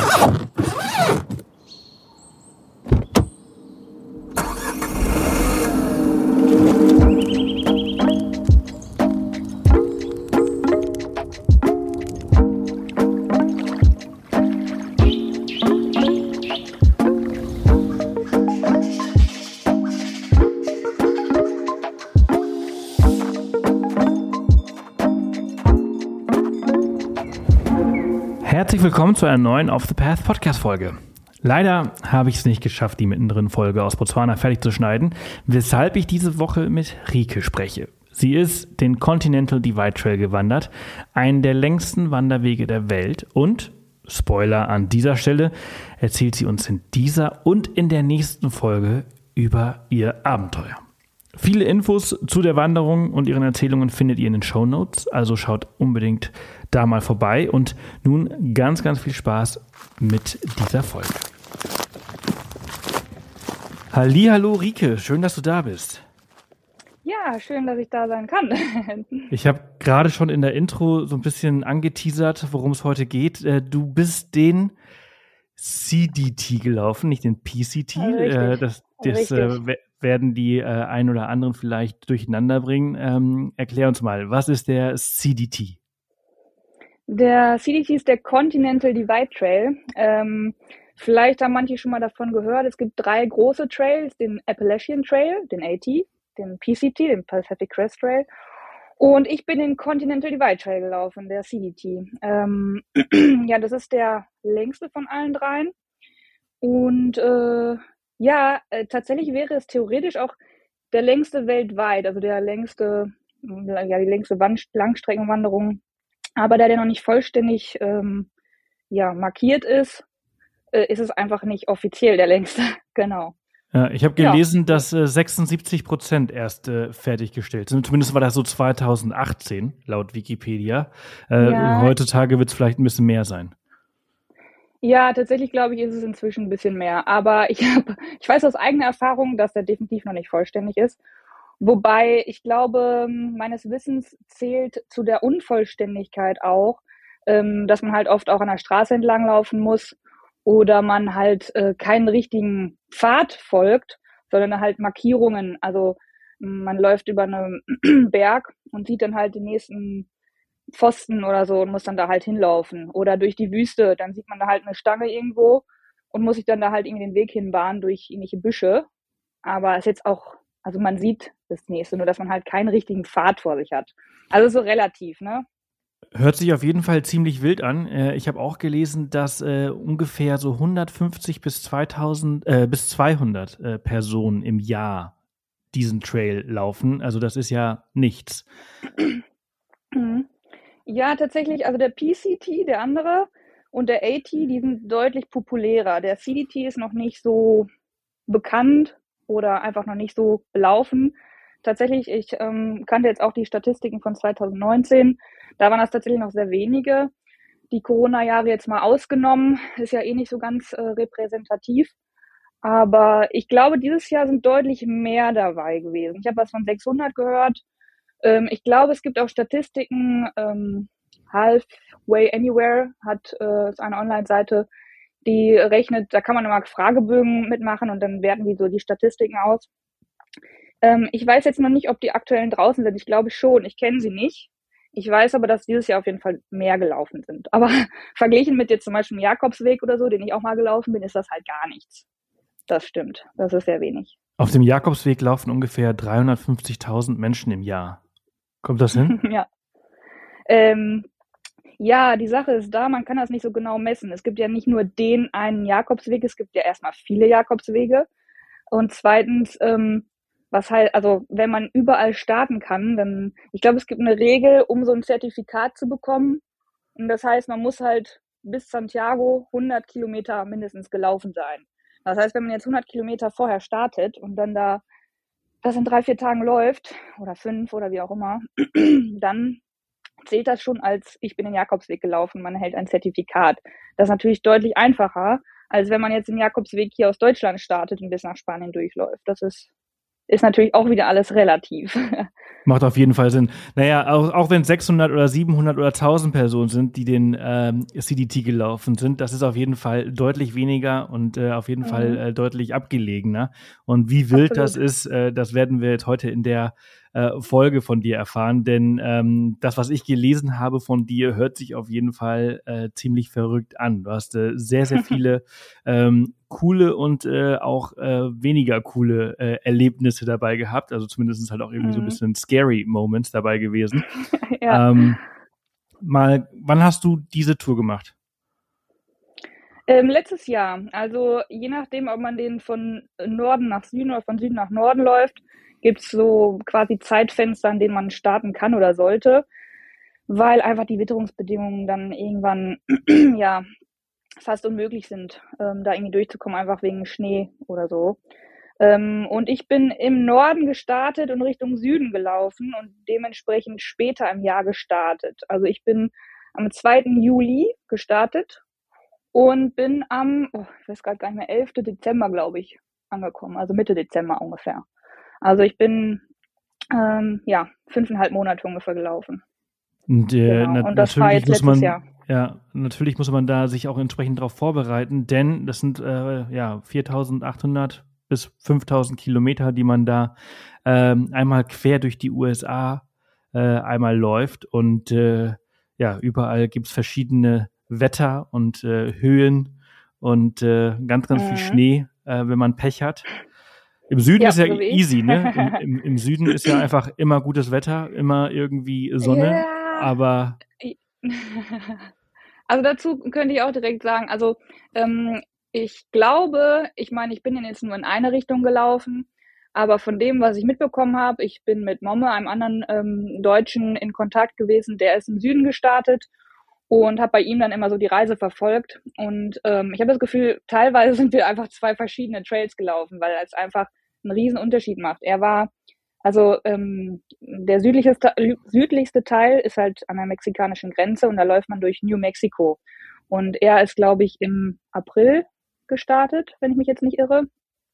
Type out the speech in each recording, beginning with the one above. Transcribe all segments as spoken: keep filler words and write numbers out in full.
Herzlich willkommen zu einer neuen Off the Path Podcast-Folge. Leider habe ich es nicht geschafft, die mittendrin-Folge aus Botswana fertig zu schneiden, weshalb ich diese Woche mit Rike spreche. Sie ist den Continental Divide Trail gewandert, einen der längsten Wanderwege der Welt und, Spoiler an dieser Stelle, erzählt sie uns in dieser und in der nächsten Folge über ihr Abenteuer. Viele Infos zu der Wanderung und ihren Erzählungen findet ihr in den Shownotes, also schaut unbedingt da mal vorbei. Und nun ganz, ganz viel Spaß mit dieser Folge. Hallihallo Rike, schön, dass du da bist. Ja, schön, dass ich da sein kann. Ich habe gerade schon in der Intro so ein bisschen angeteasert, worum es heute geht. Du bist den C D T gelaufen, nicht den P C T. Ja, das das äh, werden die äh, ein oder anderen vielleicht durcheinander bringen. Ähm, erklär uns mal, was ist der C D T? Der C D T ist der Continental Divide Trail. Ähm, vielleicht haben manche schon mal davon gehört. Es gibt drei große Trails, den Appalachian Trail, den A T, den P C T, den Pacific Crest Trail. Und ich bin den Continental Divide Trail gelaufen, der C D T. Ähm, ja, das ist der längste von allen dreien. Und äh, ja, äh, tatsächlich wäre es theoretisch auch der längste weltweit, also der längste, ja, die längste Wand- Langstreckenwanderung. Aber da der noch nicht vollständig ähm, ja, markiert ist, äh, ist es einfach nicht offiziell der längste. Genau. Ja, ich habe gelesen, ja. dass äh, sechsundsiebzig Prozent erst äh, fertiggestellt sind. Zumindest war das so zweitausendachtzehn, laut Wikipedia. Äh, Ja. Heutzutage wird es vielleicht ein bisschen mehr sein. Ja, tatsächlich glaube ich, ist es inzwischen ein bisschen mehr. Aber ich habe, ich weiß aus eigener Erfahrung, dass der definitiv noch nicht vollständig ist. Wobei ich glaube, meines Wissens zählt zu der Unvollständigkeit auch, ähm, dass man halt oft auch an der Straße entlang laufen muss oder man halt äh, keinen richtigen Pfad folgt, sondern halt Markierungen. Also man läuft über einen Berg und sieht dann halt den nächsten Pfosten oder so und muss dann da halt hinlaufen. Oder durch die Wüste, dann sieht man da halt eine Stange irgendwo und muss sich dann da halt irgendwie den Weg hinbahnen durch irgendwelche Büsche. Aber es ist jetzt auch, also man sieht das nächste, nur dass man halt keinen richtigen Pfad vor sich hat. Also so relativ, ne? Hört sich auf jeden Fall ziemlich wild an. Ich habe auch gelesen, dass äh, ungefähr so hundertfünfzig bis zweitausend äh, bis zweihundert äh, Personen im Jahr diesen Trail laufen. Also das ist ja nichts. Ja, tatsächlich, also der P C T, der andere, und der A T, die sind deutlich populärer. Der C D T ist noch nicht so bekannt oder einfach noch nicht so belaufen. Tatsächlich, ich ähm, kannte jetzt auch die Statistiken von zweitausendneunzehn. Da waren das tatsächlich noch sehr wenige. Die Corona-Jahre jetzt mal ausgenommen, ist ja eh nicht so ganz äh, repräsentativ. Aber ich glaube, dieses Jahr sind deutlich mehr dabei gewesen. Ich habe was von sechshundert gehört. Ähm, ich glaube, es gibt auch Statistiken. Ähm, Halfway Anywhere hat äh, ist eine Online-Seite, die rechnet, da kann man immer Fragebögen mitmachen und dann werten die so die Statistiken aus. Ähm, ich weiß jetzt noch nicht, ob die aktuellen draußen sind. Ich glaube schon. Ich kenne sie nicht. Ich weiß aber, dass dieses Jahr auf jeden Fall mehr gelaufen sind. Aber verglichen mit jetzt zum Beispiel dem Jakobsweg oder so, den ich auch mal gelaufen bin, ist das halt gar nichts. Das stimmt. Das ist sehr wenig. Auf dem Jakobsweg laufen ungefähr dreihundertfünfzigtausend Menschen im Jahr. Kommt das hin? Ja. Ähm, ja, die Sache ist da, man kann das nicht so genau messen. Es gibt ja nicht nur den einen Jakobsweg, es gibt ja erstmal viele Jakobswege. Und zweitens, ähm, was halt, also wenn man überall starten kann, dann, ich glaube, es gibt eine Regel, um so ein Zertifikat zu bekommen. Und das heißt, man muss halt bis Santiago hundert Kilometer mindestens gelaufen sein. Das heißt, wenn man jetzt hundert Kilometer vorher startet und dann da das in drei, vier Tagen läuft, oder fünf oder wie auch immer, dann zählt das schon als, ich bin den Jakobsweg gelaufen, man erhält ein Zertifikat. Das ist natürlich deutlich einfacher, als wenn man jetzt den Jakobsweg hier aus Deutschland startet und bis nach Spanien durchläuft. Das ist ist natürlich auch wieder alles relativ. Macht auf jeden Fall Sinn. Naja, auch, auch wenn es sechshundert oder siebenhundert oder tausend Personen sind, die den ähm, C D T gelaufen sind, das ist auf jeden Fall deutlich weniger und äh, auf jeden mhm. Fall äh, deutlich abgelegener. Und wie wild Absolut. das ist, äh, das werden wir jetzt heute in der äh, Folge von dir erfahren. Denn ähm, das, was ich gelesen habe von dir, hört sich auf jeden Fall äh, ziemlich verrückt an. Du hast äh, sehr, sehr viele ähm, coole und äh, auch äh, weniger coole äh, Erlebnisse dabei gehabt. Also zumindest halt auch irgendwie mhm. so ein bisschen scary Moments dabei gewesen. ja. ähm, mal, wann hast du diese Tour gemacht? Ähm, letztes Jahr. Also je nachdem, ob man den von Norden nach Süden oder von Süden nach Norden läuft, gibt es so quasi Zeitfenster, an denen man starten kann oder sollte, weil einfach die Witterungsbedingungen dann irgendwann ja fast unmöglich sind, ähm, da irgendwie durchzukommen, einfach wegen Schnee oder so. Ähm, und ich bin im Norden gestartet und Richtung Süden gelaufen und dementsprechend später im Jahr gestartet. Also ich bin am zweiten Juli gestartet und bin am, oh, ich weiß gerade gar nicht mehr, elften Dezember, glaube ich, angekommen. Also Mitte Dezember ungefähr. Also ich bin, ähm, ja, fünfeinhalb Monate ungefähr gelaufen. Und, äh, genau. na, und das war jetzt letztes man, Jahr. Ja, natürlich muss man da sich auch entsprechend darauf vorbereiten, denn das sind äh, ja viertausendachthundert bis fünftausend Kilometer, die man da ähm, einmal quer durch die U S A äh, einmal läuft. Und äh, ja, überall gibt es verschiedene Wetter und äh, Höhen und äh, ganz, ganz mhm. viel Schnee, äh, wenn man Pech hat. Im Süden ja, ist ja so easy, ne? Im, im, Im Süden ist ja einfach immer gutes Wetter, immer irgendwie Sonne, ja. aber... Also dazu könnte ich auch direkt sagen, also ähm, ich glaube, ich meine, ich bin jetzt nur in eine Richtung gelaufen, aber von dem, was ich mitbekommen habe, ich bin mit Momme, einem anderen ähm, Deutschen, in Kontakt gewesen, der ist im Süden gestartet und habe bei ihm dann immer so die Reise verfolgt. Und ähm, ich habe das Gefühl, teilweise sind wir einfach zwei verschiedene Trails gelaufen, weil es einfach einen riesen Unterschied macht. Er war, also ähm, der südlichste, südlichste Teil ist halt an der mexikanischen Grenze und da läuft man durch New Mexico. Und er ist, glaube ich, im April gestartet, wenn ich mich jetzt nicht irre.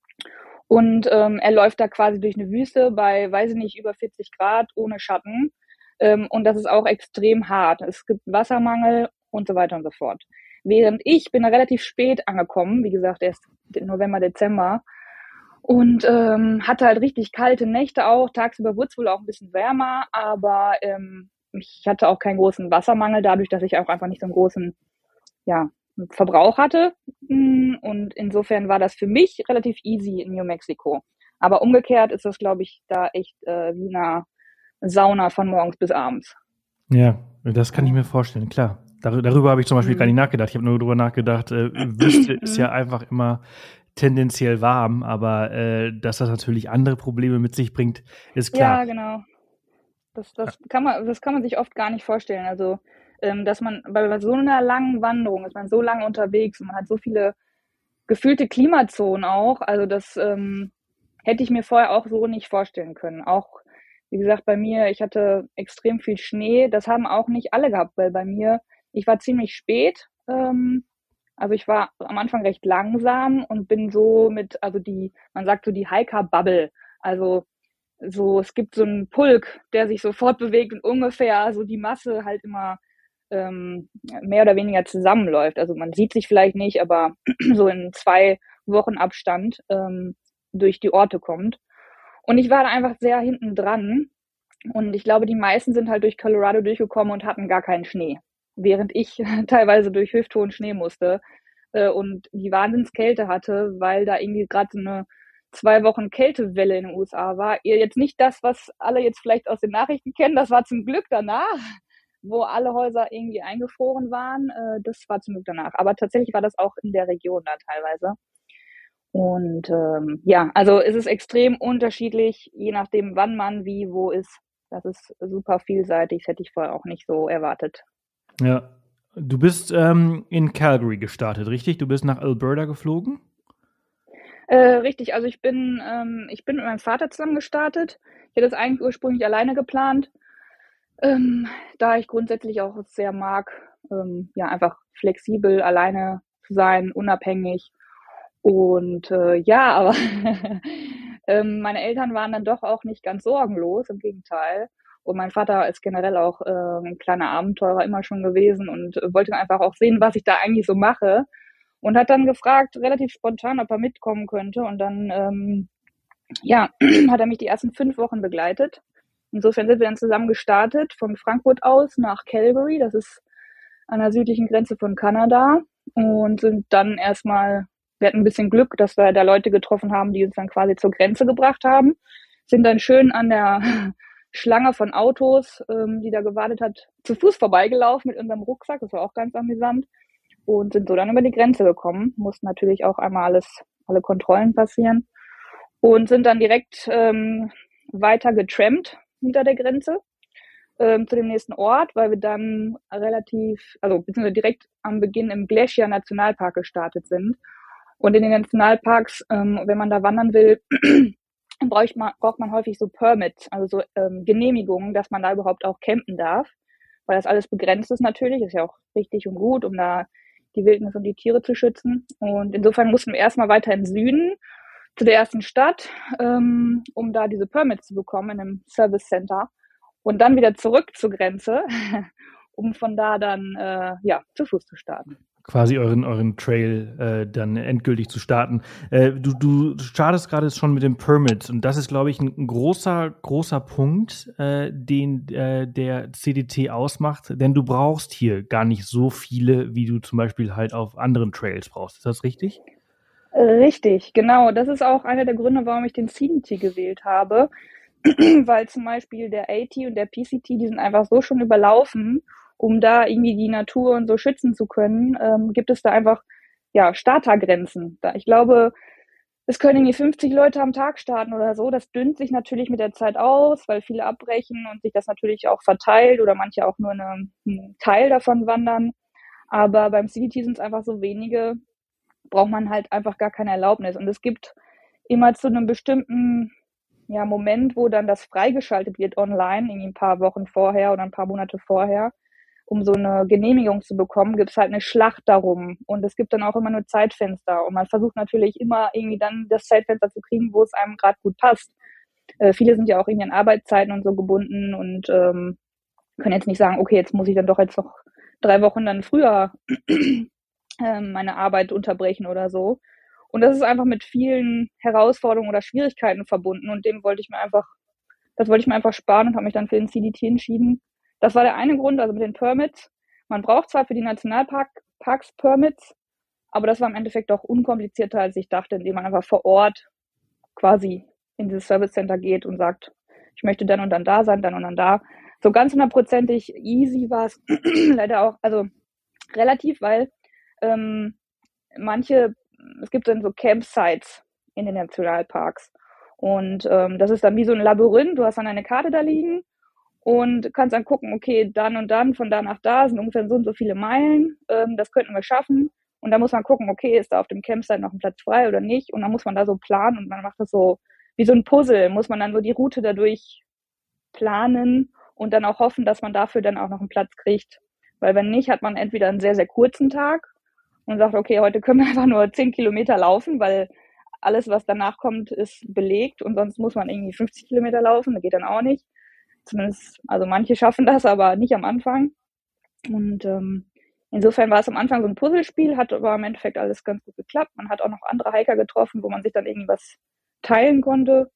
Und ähm, er läuft da quasi durch eine Wüste bei, weiß ich nicht, über vierzig Grad ohne Schatten. Ähm, und das ist auch extrem hart. Es gibt Wassermangel und so weiter und so fort. Während ich bin da relativ spät angekommen, wie gesagt, erst November, Dezember. Und ähm, hatte halt richtig kalte Nächte auch. Tagsüber wurde es wohl auch ein bisschen wärmer, aber ähm, ich hatte auch keinen großen Wassermangel, dadurch, dass ich auch einfach nicht so einen großen ja, Verbrauch hatte. Und insofern war das für mich relativ easy in New Mexico. Aber umgekehrt ist das, glaube ich, da echt äh, wie eine Sauna von morgens bis abends. Ja, das kann ich mir vorstellen, klar. Dar- darüber habe ich zum Beispiel mhm. gar nicht nachgedacht. Ich habe nur darüber nachgedacht, äh, Wüste ist ja einfach immer tendenziell warm, aber äh, dass das natürlich andere Probleme mit sich bringt, ist klar. Ja, genau. Das, das, kann man, das kann man sich oft gar nicht vorstellen. Also, ähm, dass man bei so einer langen Wanderung ist man so lange unterwegs und man hat so viele gefühlte Klimazonen auch. Also das ähm, hätte ich mir vorher auch so nicht vorstellen können. Auch, wie gesagt, bei mir, ich hatte extrem viel Schnee. Das haben auch nicht alle gehabt, weil bei mir, ich war ziemlich spät. Ähm, also ich war am Anfang recht langsam und bin so mit, also die, man sagt so die Hiker-Bubble. Also so, es gibt so einen Pulk, der sich sofort bewegt und ungefähr so die Masse halt immer ähm, mehr oder weniger zusammenläuft. Also man sieht sich vielleicht nicht, aber so in zwei Wochen Abstand ähm, durch die Orte kommt. Und ich war da einfach sehr hinten dran. Und ich glaube, die meisten sind halt durch Colorado durchgekommen und hatten gar keinen Schnee. Während ich teilweise durch hüfthohen Schnee musste äh, und die Wahnsinnskälte hatte, weil da irgendwie gerade so eine zwei Wochen Kältewelle in den U S A war. Jetzt nicht das, was alle jetzt vielleicht aus den Nachrichten kennen, das war zum Glück danach, wo alle Häuser irgendwie eingefroren waren. Das war zum Glück danach. Aber tatsächlich war das auch in der Region da teilweise. Und ähm, ja, also es ist extrem unterschiedlich, je nachdem, wann man wie wo ist. Das ist super vielseitig, das hätte ich vorher auch nicht so erwartet. Ja, du bist ähm, in Calgary gestartet, richtig? Du bist nach Alberta geflogen? Äh, richtig, also ich bin, ähm, ich bin mit meinem Vater zusammen gestartet. Ich hätte es eigentlich ursprünglich alleine geplant, ähm, da ich grundsätzlich auch sehr mag, ähm, ja, einfach flexibel alleine zu sein, unabhängig. Und äh, ja, aber Ähm, meine Eltern waren dann doch auch nicht ganz sorgenlos, im Gegenteil. Und mein Vater ist generell auch äh, ein kleiner Abenteurer immer schon gewesen und äh, wollte einfach auch sehen, was ich da eigentlich so mache. Und hat dann gefragt, relativ spontan, ob er mitkommen könnte. Und dann, ähm, ja, hat er mich die ersten fünf Wochen begleitet. Insofern sind wir dann zusammen gestartet von Frankfurt aus nach Calgary. Das ist an der südlichen Grenze von Kanada. Und sind dann erstmal, wir hatten ein bisschen Glück, dass wir da Leute getroffen haben, die uns dann quasi zur Grenze gebracht haben. Sind dann schön an der Schlange von Autos, ähm, die da gewartet hat, zu Fuß vorbeigelaufen mit unserem Rucksack. Das war auch ganz amüsant. Und sind so dann über die Grenze gekommen. Mussten natürlich auch einmal alles, alle Kontrollen passieren. Und sind dann direkt ähm, weiter getrampt hinter der Grenze ähm, zu dem nächsten Ort, weil wir dann relativ, also beziehungsweise direkt am Beginn im Glacier Nationalpark gestartet sind. Und in den Nationalparks, ähm, wenn man da wandern will, braucht man, braucht man häufig so Permits, also so ähm, Genehmigungen, dass man da überhaupt auch campen darf, weil das alles begrenzt ist natürlich, ist ja auch richtig und gut, um da die Wildnis und die Tiere zu schützen. Und insofern mussten wir erstmal weiter in den Süden zu der ersten Stadt, ähm, um da diese Permits zu bekommen in einem Service Center und dann wieder zurück zur Grenze, um von da dann äh, ja zu Fuß zu starten. Quasi euren, euren Trail äh, dann endgültig zu starten. Äh, du, du startest gerade schon mit dem Permit und das ist, glaube ich, ein, ein großer, großer Punkt, äh, den äh, der C D T ausmacht, denn du brauchst hier gar nicht so viele, wie du zum Beispiel halt auf anderen Trails brauchst. Ist das richtig? Richtig, genau. Das ist auch einer der Gründe, warum ich den C D T gewählt habe, weil zum Beispiel der A T und der P C T, die sind einfach so schon überlaufen, um da irgendwie die Natur und so schützen zu können, ähm, gibt es da einfach ja Startergrenzen. Da, ich glaube, es können irgendwie fünfzig Leute am Tag starten oder so. Das dünnt sich natürlich mit der Zeit aus, weil viele abbrechen und sich das natürlich auch verteilt oder manche auch nur eine, einen Teil davon wandern. Aber beim C D T sind es einfach so wenige, braucht man halt einfach gar keine Erlaubnis. Und es gibt immer zu einem bestimmten ja, Moment, wo dann das freigeschaltet wird online, irgendwie ein paar Wochen vorher oder ein paar Monate vorher, um so eine Genehmigung zu bekommen, gibt es halt eine Schlacht darum. Und es gibt dann auch immer nur Zeitfenster. Und man versucht natürlich immer irgendwie dann das Zeitfenster zu kriegen, wo es einem gerade gut passt. Äh, viele sind ja auch irgendwie an Arbeitszeiten und so gebunden und ähm, können jetzt nicht sagen, okay, jetzt muss ich dann doch jetzt noch drei Wochen dann früher ähm, meine Arbeit unterbrechen oder so. Und das ist einfach mit vielen Herausforderungen oder Schwierigkeiten verbunden. Und dem wollte ich mir einfach, das wollte ich mir einfach sparen und habe mich dann für den C D T entschieden. Das war der eine Grund, also mit den Permits. Man braucht zwar für die Nationalparks Permits, aber das war im Endeffekt auch unkomplizierter, als ich dachte, indem man einfach vor Ort quasi in dieses Service Center geht und sagt, ich möchte dann und dann da sein, dann und dann da. So ganz hundertprozentig easy war es leider auch, also relativ, weil ähm, manche, es gibt dann so Campsites in den Nationalparks und ähm, das ist dann wie so ein Labyrinth, du hast dann eine Karte da liegen und kannst dann gucken, okay, dann und dann, von da nach da sind ungefähr so und so viele Meilen, ähm, das könnten wir schaffen. Und dann muss man gucken, okay, ist da auf dem Campsite noch ein Platz frei oder nicht? Und dann muss man da so planen und man macht das so wie so ein Puzzle, muss man dann so die Route dadurch planen und dann auch hoffen, dass man dafür dann auch noch einen Platz kriegt. Weil wenn nicht, hat man entweder einen sehr, sehr kurzen Tag und sagt, okay, heute können wir einfach nur zehn Kilometer laufen, weil alles, was danach kommt, ist belegt und sonst muss man irgendwie fünfzig Kilometer laufen, das geht dann auch nicht. Zumindest, also manche schaffen das, aber nicht am Anfang. Und ähm, insofern war es am Anfang so ein Puzzlespiel, hat aber im Endeffekt alles ganz gut geklappt. Man hat auch noch andere Hiker getroffen, wo man sich dann irgendwas teilen konnte.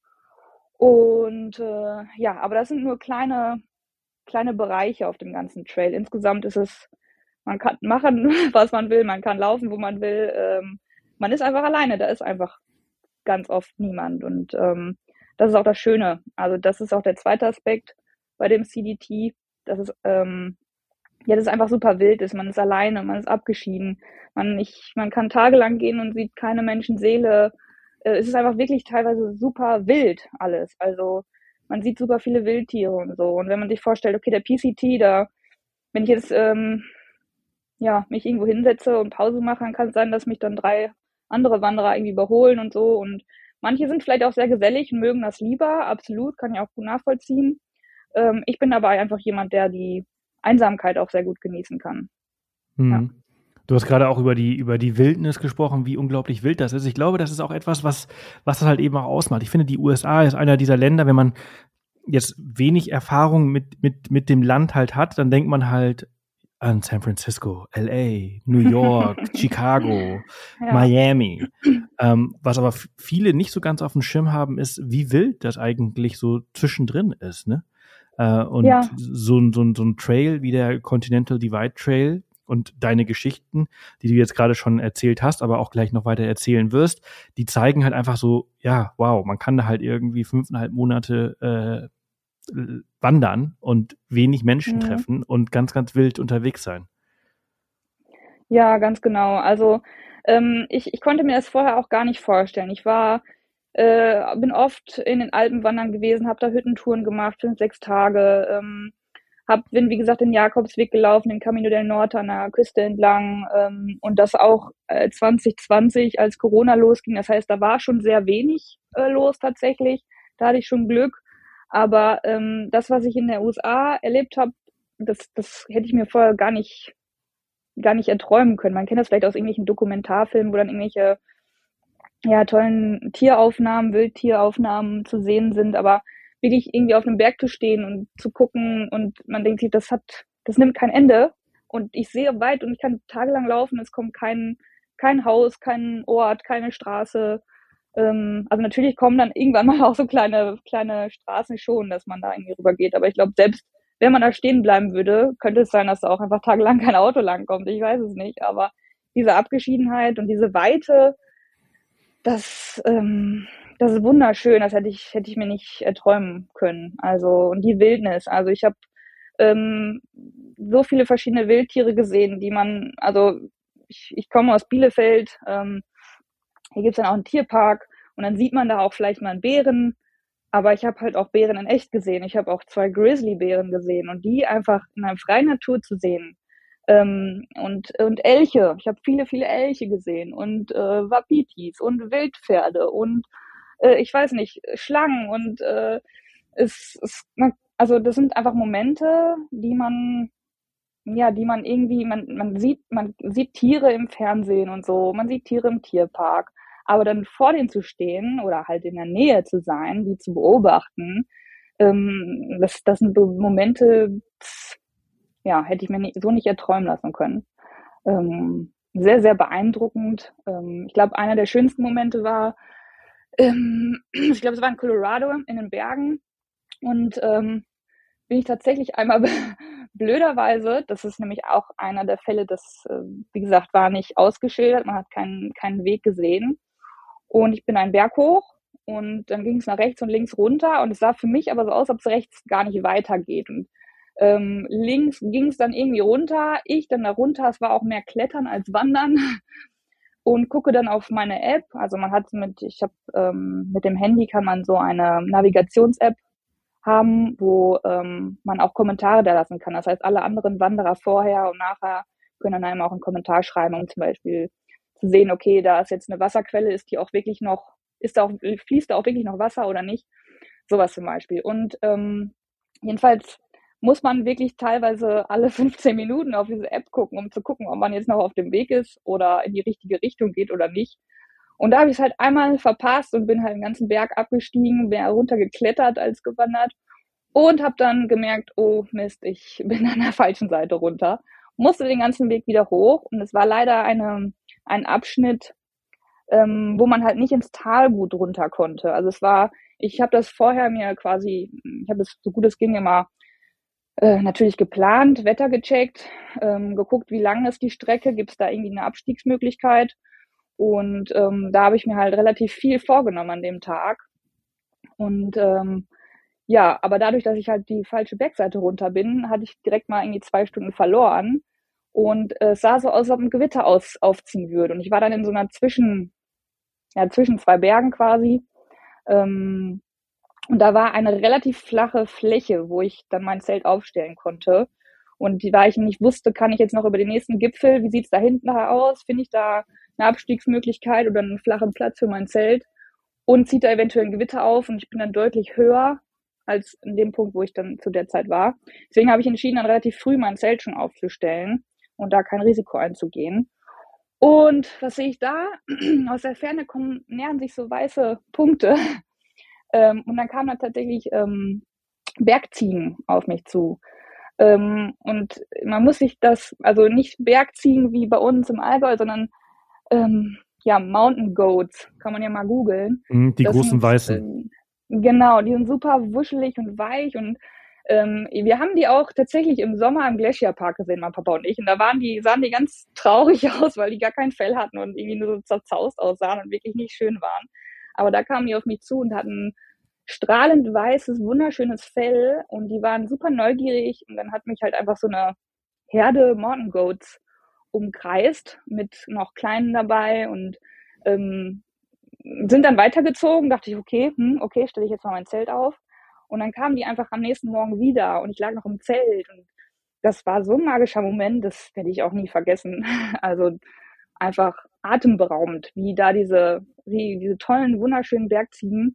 Und äh, ja, aber das sind nur kleine, kleine Bereiche auf dem ganzen Trail. Insgesamt ist es, man kann machen, was man will, man kann laufen, wo man will. Ähm, man ist einfach alleine, da ist einfach ganz oft niemand. Und ähm, das ist auch das Schöne. Also das ist auch der zweite Aspekt bei dem C D T, dass es ähm, ja, das ist einfach super wild ist. Man ist alleine, man ist abgeschieden. Man, ich, man kann tagelang gehen und sieht keine Menschenseele. Äh, es ist einfach wirklich teilweise super wild alles. Also man sieht super viele Wildtiere und so. Und wenn man sich vorstellt, okay, der P C T, da, wenn ich jetzt ähm, ja, mich irgendwo hinsetze und Pause mache, dann kann es sein, dass mich dann drei andere Wanderer irgendwie überholen und so. Und manche sind vielleicht auch sehr gesellig und mögen das lieber. Absolut, kann ich auch gut nachvollziehen. Ähm, ich bin aber einfach jemand, der die Einsamkeit auch sehr gut genießen kann. Hm. Du hast gerade auch über die, über die Wildnis gesprochen, wie unglaublich wild das ist. Ich glaube, das ist auch etwas, was, was das halt eben auch ausmacht. Ich finde, die U S A ist einer dieser Länder, wenn man jetzt wenig Erfahrung mit, mit, mit dem Land halt hat, dann denkt man halt an San Francisco, L A, New York, Chicago, Ja. Miami. Ähm, was aber f- viele nicht so ganz auf dem Schirm haben, ist, wie wild das eigentlich so zwischendrin ist, ne? Äh, und Ja. so, ein- so, ein- so ein Trail wie der Continental Divide Trail und deine Geschichten, die du jetzt gerade schon erzählt hast, aber auch gleich noch weiter erzählen wirst, die zeigen halt einfach so, ja, wow, man kann da halt irgendwie fünfeinhalb Monate äh, wandern und wenig Menschen Mhm. treffen und ganz, ganz wild unterwegs sein. Ja, ganz genau. Also ähm, ich, ich konnte mir das vorher auch gar nicht vorstellen. Ich war, äh, bin oft in den Alpen wandern gewesen, habe da Hüttentouren gemacht, fünf, sechs Tage, ähm, hab, bin wie gesagt den Jakobsweg gelaufen, den Camino del Norte an der Küste entlang ähm, und das auch äh, zwanzig zwanzig, als Corona losging. Das heißt, da war schon sehr wenig äh, los tatsächlich. Da hatte ich schon Glück. Aber ähm, das, was ich in der U S A erlebt habe, das, das hätte ich mir vorher gar nicht gar nicht erträumen können. Man kennt das vielleicht aus irgendwelchen Dokumentarfilmen, wo dann irgendwelche ja, tollen Tieraufnahmen, Wildtieraufnahmen zu sehen sind, aber wirklich irgendwie auf einem Berg zu stehen und zu gucken und man denkt sich, das hat, das nimmt kein Ende und ich sehe weit und ich kann tagelang laufen, es kommt kein, kein Haus, kein Ort, keine Straße. Ähm, also natürlich kommen dann irgendwann mal auch so kleine, kleine Straßen schon, dass man da irgendwie rübergeht, aber ich glaube, selbst wenn man da stehen bleiben würde, könnte es sein, dass da auch einfach tagelang kein Auto langkommt. Ich weiß es nicht, aber diese Abgeschiedenheit und diese Weite, das, ähm, das ist wunderschön. Das hätte ich, hätte ich mir nicht erträumen können. Also, und die Wildnis. Also ich habe ähm, so viele verschiedene Wildtiere gesehen, die man, also ich, ich komme aus Bielefeld, ähm, hier gibt's dann auch einen Tierpark und dann sieht man da auch vielleicht mal einen Bären, aber ich habe halt auch Bären in echt gesehen. Ich habe auch zwei Grizzlybären gesehen und die einfach in der freien Natur zu sehen. Ähm, und, und Elche. Ich habe viele, viele Elche gesehen und äh, Wapitis und Wildpferde und äh, ich weiß nicht, Schlangen und äh, es, es, man, also das sind einfach Momente, die man, ja, die man irgendwie, man, man sieht, man sieht Tiere im Fernsehen und so, man sieht Tiere im Tierpark. Aber dann vor denen zu stehen oder halt in der Nähe zu sein, die zu beobachten, ähm, das, das sind so Momente, pff, ja, hätte ich mir nicht, so nicht erträumen lassen können. Ähm, sehr, sehr beeindruckend. Ähm, ich glaube, einer der schönsten Momente war, ähm, ich glaube, es war in Colorado in den Bergen und ähm, bin ich tatsächlich einmal blöderweise, das ist nämlich auch einer der Fälle, das, äh, wie gesagt, war nicht ausgeschildert, man hat keinen, keinen Weg gesehen. Und ich bin einen Berg hoch und dann ging es nach rechts und links runter und es sah für mich aber so aus, als ob es rechts gar nicht weitergeht. Und ähm, links ging es dann irgendwie runter, ich dann da runter, es war auch mehr Klettern als Wandern und gucke dann auf meine App. Also man hat mit, ich habe ähm, mit dem Handy kann man so eine Navigations-App haben, wo ähm, man auch Kommentare da lassen kann. Das heißt, alle anderen Wanderer vorher und nachher können dann einem auch einen Kommentar schreiben, um zum Beispiel zu sehen, okay, da ist jetzt eine Wasserquelle, ist die auch wirklich noch, ist da auch, fließt da auch wirklich noch Wasser oder nicht? Sowas zum Beispiel. Und ähm, jedenfalls muss man wirklich teilweise alle fünfzehn Minuten auf diese App gucken, um zu gucken, ob man jetzt noch auf dem Weg ist oder in die richtige Richtung geht oder nicht. Und da habe ich es halt einmal verpasst und bin halt den ganzen Berg abgestiegen, bin runtergeklettert als gewandert und habe dann gemerkt, oh Mist, ich bin an der falschen Seite runter. Musste den ganzen Weg wieder hoch und es war leider eine, ein Abschnitt, ähm, wo man halt nicht ins Tal gut runter konnte. Also es war, ich habe das vorher mir quasi, ich habe es so gut es ging immer äh, natürlich geplant, Wetter gecheckt, ähm, geguckt, wie lang ist die Strecke, gibt es da irgendwie eine Abstiegsmöglichkeit. Und ähm, da habe ich mir halt relativ viel vorgenommen an dem Tag. Und ähm, ja, aber dadurch, dass ich halt die falsche Bergseite runter bin, hatte ich direkt mal irgendwie zwei Stunden verloren. Und äh, es sah so aus, als ob ein Gewitter aus, aufziehen würde. Und ich war dann in so einer Zwischen, ja, zwischen zwei Bergen quasi. Ähm, und da war eine relativ flache Fläche, wo ich dann mein Zelt aufstellen konnte. Und da ich nicht wusste, kann ich jetzt noch über den nächsten Gipfel, wie sieht's da hinten aus? Finde ich da eine Abstiegsmöglichkeit oder einen flachen Platz für mein Zelt? Und zieht da eventuell ein Gewitter auf und ich bin dann deutlich höher als in dem Punkt, wo ich dann zu der Zeit war. Deswegen habe ich entschieden, dann relativ früh mein Zelt schon aufzustellen und da kein Risiko einzugehen. Und was sehe ich da? Aus der Ferne kommen, nähern sich so weiße Punkte. Ähm, und dann kamen da tatsächlich ähm, Bergziegen auf mich zu. Ähm, und man muss sich das, also nicht Bergziegen wie bei uns im Allgäu, sondern ähm, ja, Mountain Goats, kann man ja mal googeln. Mhm, die Das großen sind, Weißen. ähm, genau, die sind super wuschelig und weich und ähm, wir haben die auch tatsächlich im Sommer im Glacierpark gesehen, mein Papa und ich. Und da waren die, sahen die ganz traurig aus, weil die gar kein Fell hatten und irgendwie nur so zerzaust aussahen und wirklich nicht schön waren. Aber da kamen die auf mich zu und hatten strahlend weißes, wunderschönes Fell und die waren super neugierig und dann hat mich halt einfach so eine Herde Mountain Goats umkreist mit noch Kleinen dabei und ähm, sind dann weitergezogen. Dachte ich, okay, hm, okay, stelle ich jetzt mal mein Zelt auf. Und dann kamen die einfach am nächsten Morgen wieder und ich lag noch im Zelt und das war so ein magischer Moment, das werde ich auch nie vergessen. Also einfach atemberaubend, wie da diese, wie diese tollen, wunderschönen Bergziegen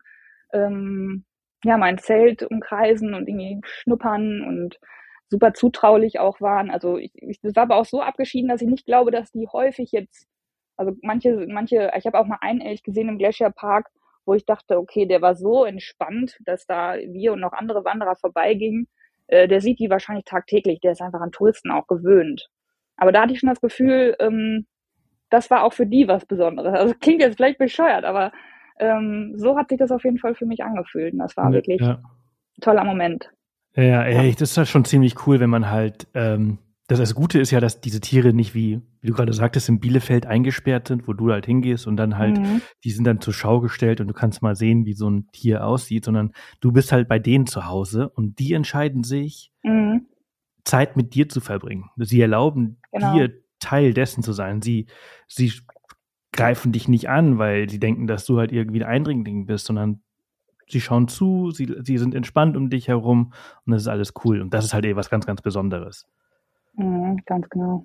ähm, ja, mein Zelt umkreisen und irgendwie schnuppern und super zutraulich auch waren. Also ich, ich das war aber auch so abgeschieden, dass ich nicht glaube, dass die häufig jetzt, also manche, manche, ich habe auch mal einen Elch gesehen im Glacier Park, wo ich dachte, okay, der war so entspannt, dass da wir und noch andere Wanderer vorbeigingen. Äh, der sieht die wahrscheinlich tagtäglich, der ist einfach an Touristen auch gewöhnt. Aber da hatte ich schon das Gefühl, ähm, das war auch für die was Besonderes. Also klingt jetzt vielleicht bescheuert, aber ähm, so hat sich das auf jeden Fall für mich angefühlt. Und das war Ja, wirklich ja. ein toller Moment. Ja, Ja. ey, das ist ja schon ziemlich cool, wenn man halt, ähm, das, das Gute ist ja, dass diese Tiere nicht wie, wie du gerade sagtest, in Bielefeld eingesperrt sind, wo du halt hingehst und dann halt, Mhm. die sind dann zur Schau gestellt und du kannst mal sehen, wie so ein Tier aussieht, sondern du bist halt bei denen zu Hause und die entscheiden sich, Mhm. Zeit mit dir zu verbringen. Sie erlauben Genau. dir, Teil dessen zu sein. Sie, sie greifen dich nicht an, weil sie denken, dass du halt irgendwie ein Eindringling bist, sondern sie schauen zu, sie, sie sind entspannt um dich herum und das ist alles cool. Und das ist halt eh was ganz, ganz Besonderes. Mhm, ganz genau.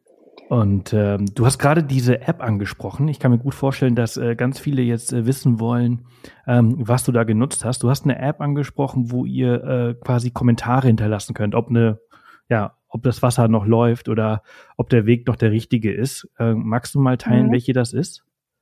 Und ähm, du hast gerade diese App angesprochen. Ich kann mir gut vorstellen, dass äh, ganz viele jetzt äh, wissen wollen, ähm, was du da genutzt hast. Du hast eine App angesprochen, wo ihr äh, quasi Kommentare hinterlassen könnt, ob eine, ja, ob das Wasser noch läuft oder ob der Weg noch der richtige ist. Äh, magst du mal teilen, Mhm. welche das ist?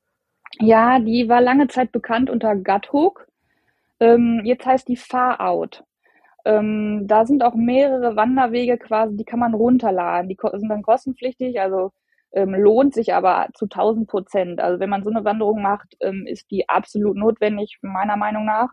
Ja, die war lange Zeit bekannt unter Guthook. Ähm, jetzt heißt die Far Out. Ähm, da sind auch mehrere Wanderwege quasi, die kann man runterladen. Die ko- sind dann kostenpflichtig, also ähm, lohnt sich aber zu tausend Prozent. Also wenn man so eine Wanderung macht, ähm, ist die absolut notwendig, meiner Meinung nach.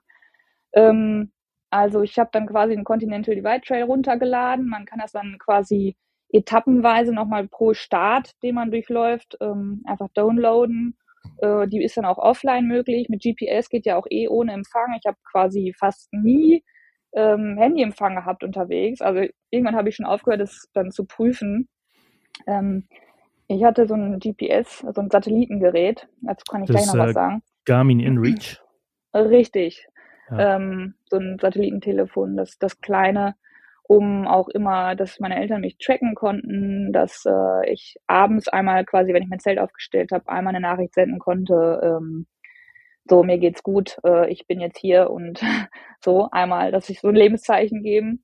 Ähm, also ich habe dann quasi den Continental Divide Trail runtergeladen. Man kann das dann quasi etappenweise nochmal pro Start, den man durchläuft, ähm, einfach downloaden. Äh, die ist dann auch offline möglich. Mit G P S geht ja auch eh ohne Empfang. Ich habe quasi fast nie ähm, Handyempfang gehabt unterwegs. Also irgendwann habe ich schon aufgehört, das dann zu prüfen. Ähm, ich hatte so ein G P S, so ein Satellitengerät. Dazu kann ich gleich Das noch was äh, sagen. Garmin InReach. Richtig. Ja. Ähm, so ein Satellitentelefon, das, das kleine, um auch immer, dass meine Eltern mich tracken konnten, dass äh, ich abends einmal quasi, wenn ich mein Zelt aufgestellt habe, einmal eine Nachricht senden konnte, ähm, so, mir geht's gut, äh, ich bin jetzt hier und so einmal, dass ich so ein Lebenszeichen geben.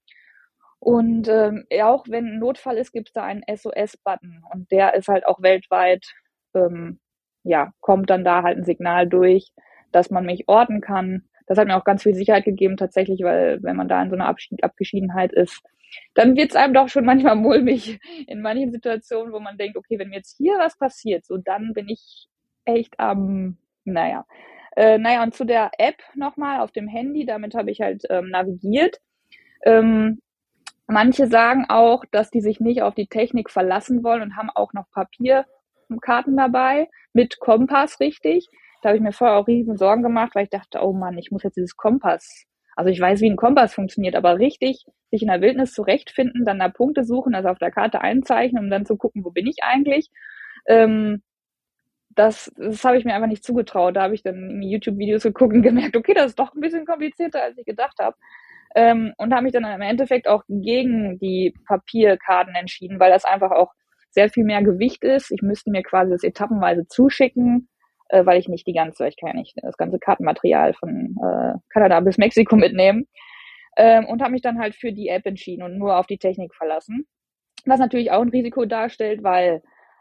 Und ähm, ja, auch wenn ein Notfall ist, gibt es da einen S O S-Button und der ist halt auch weltweit, ähm, ja, kommt dann da halt ein Signal durch, dass man mich orten kann. Das hat mir auch ganz viel Sicherheit gegeben tatsächlich, weil wenn man da in so einer Abschied Abgeschiedenheit ist, dann wird es einem doch schon manchmal mulmig in manchen Situationen, wo man denkt, okay, wenn mir jetzt hier was passiert, so dann bin ich echt am, ähm, naja. Äh, naja, und zu der App nochmal auf dem Handy, damit habe ich halt ähm, navigiert. Ähm, Manche sagen auch, dass die sich nicht auf die Technik verlassen wollen und haben auch noch Papierkarten dabei mit Kompass, richtig. Da habe ich mir vorher auch riesen Sorgen gemacht, weil ich dachte, oh Mann, ich muss jetzt dieses Kompass, also ich weiß, wie ein Kompass funktioniert, aber richtig sich in der Wildnis zurechtfinden, dann da Punkte suchen, also auf der Karte einzeichnen, um dann zu gucken, wo bin ich eigentlich. Ähm, das, das habe ich mir einfach nicht zugetraut. Da habe ich dann YouTube-Videos geguckt und gemerkt, okay, das ist doch ein bisschen komplizierter, als ich gedacht habe. Ähm, und habe mich dann im Endeffekt auch gegen die Papierkarten entschieden, weil das einfach auch sehr viel mehr Gewicht ist. Ich müsste mir quasi das etappenweise zuschicken, äh, weil ich nicht die ganze, ich kann ja nicht das ganze Kartenmaterial von äh, Kanada bis Mexiko mitnehmen. Ähm, und habe mich dann halt für die App entschieden und nur auf die Technik verlassen. Was natürlich auch ein Risiko darstellt, weil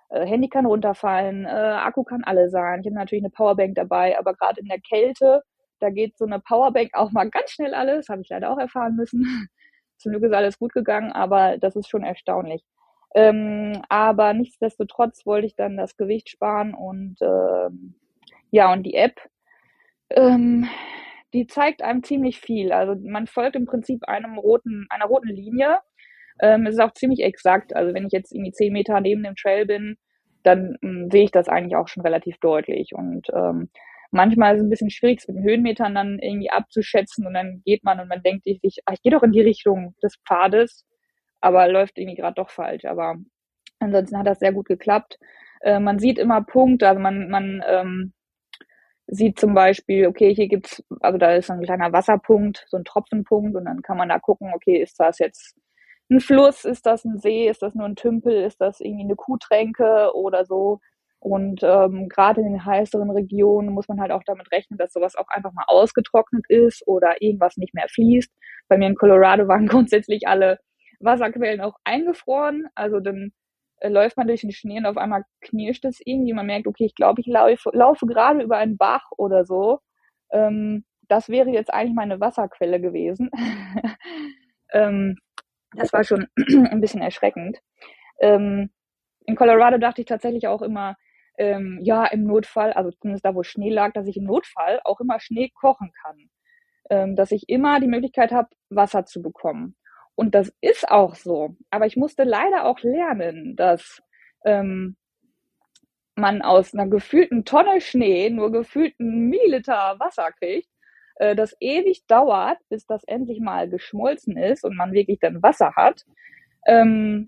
äh, Handy kann runterfallen, äh, Akku kann alle sein. Ich habe natürlich eine Powerbank dabei, aber gerade in der Kälte, da geht so eine Powerbank auch mal ganz schnell alles, habe ich leider auch erfahren müssen. Zum Glück ist alles gut gegangen, aber das ist schon erstaunlich. Ähm, aber nichtsdestotrotz wollte ich dann das Gewicht sparen und ähm, ja, und die App, ähm, die zeigt einem ziemlich viel. Also man folgt im Prinzip einem roten, einer roten Linie. Ähm, es ist auch ziemlich exakt. Also wenn ich jetzt irgendwie zehn Meter neben dem Trail bin, dann mh, sehe ich das eigentlich auch schon relativ deutlich. Und ähm, manchmal ist es ein bisschen schwierig, es mit den Höhenmetern dann irgendwie abzuschätzen und dann geht man und man denkt sich, ach, ich gehe doch in die Richtung des Pfades, aber läuft irgendwie gerade doch falsch. Aber ansonsten hat das sehr gut geklappt. Äh, man sieht immer Punkte, also man, man ähm, sieht zum Beispiel, okay, hier gibt's, also da ist ein kleiner Wasserpunkt, so ein Tropfenpunkt und dann kann man da gucken, okay, ist das jetzt ein Fluss, ist das ein See, ist das nur ein Tümpel, ist das irgendwie eine Kuhtränke oder so. Und ähm, gerade in den heißeren Regionen muss man halt auch damit rechnen, dass sowas auch einfach mal ausgetrocknet ist oder irgendwas nicht mehr fließt. Bei mir in Colorado waren grundsätzlich alle Wasserquellen auch eingefroren. Also dann äh, läuft man durch den Schnee und auf einmal knirscht es irgendwie. Man merkt, okay, ich glaube, ich laufe, laufe gerade über einen Bach oder so. Ähm, das wäre jetzt eigentlich meine Wasserquelle gewesen. ähm, das war schon ein bisschen erschreckend. Ähm, in Colorado dachte ich tatsächlich auch immer, ähm, ja, im Notfall, also zumindest da, wo Schnee lag, dass ich im Notfall auch immer Schnee kochen kann. Ähm, dass ich immer die Möglichkeit habe, Wasser zu bekommen. Und das ist auch so. Aber ich musste leider auch lernen, dass ähm, man aus einer gefühlten Tonne Schnee nur gefühlten Milliliter Wasser kriegt, äh, das ewig dauert, bis das endlich mal geschmolzen ist und man wirklich dann Wasser hat. Ähm,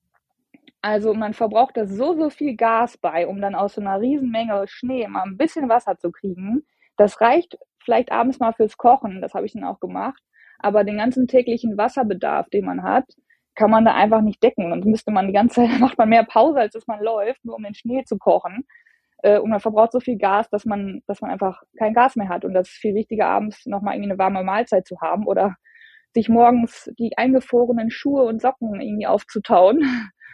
also man verbraucht da so, so viel Gas bei, um dann aus so einer Riesenmenge Schnee mal ein bisschen Wasser zu kriegen. Das reicht vielleicht abends mal fürs Kochen, das habe ich dann auch gemacht. Aber den ganzen täglichen Wasserbedarf, den man hat, kann man da einfach nicht decken. Und müsste man die ganze Zeit, macht man mehr Pause, als dass man läuft, nur um den Schnee zu kochen. Und man verbraucht so viel Gas, dass man, dass man einfach kein Gas mehr hat. Und das ist viel wichtiger, abends nochmal irgendwie eine warme Mahlzeit zu haben oder sich morgens die eingefrorenen Schuhe und Socken irgendwie aufzutauen.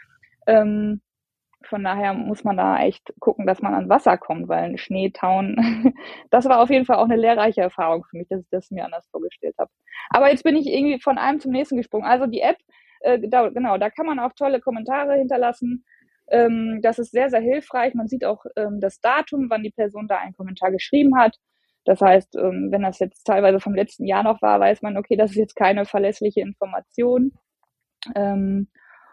Ähm, von daher muss man da echt gucken, dass man an Wasser kommt, weil ein Schneetauen, das war auf jeden Fall auch eine lehrreiche Erfahrung für mich, dass ich das mir anders vorgestellt habe. Aber jetzt bin ich irgendwie von einem zum nächsten gesprungen. Also die App, äh, da, genau, da kann man auch tolle Kommentare hinterlassen. Ähm, das ist sehr, sehr hilfreich. Man sieht auch ähm, das Datum, wann die Person da einen Kommentar geschrieben hat. Das heißt, ähm, wenn das jetzt teilweise vom letzten Jahr noch war, weiß man, okay, das ist jetzt keine verlässliche Information. Ähm,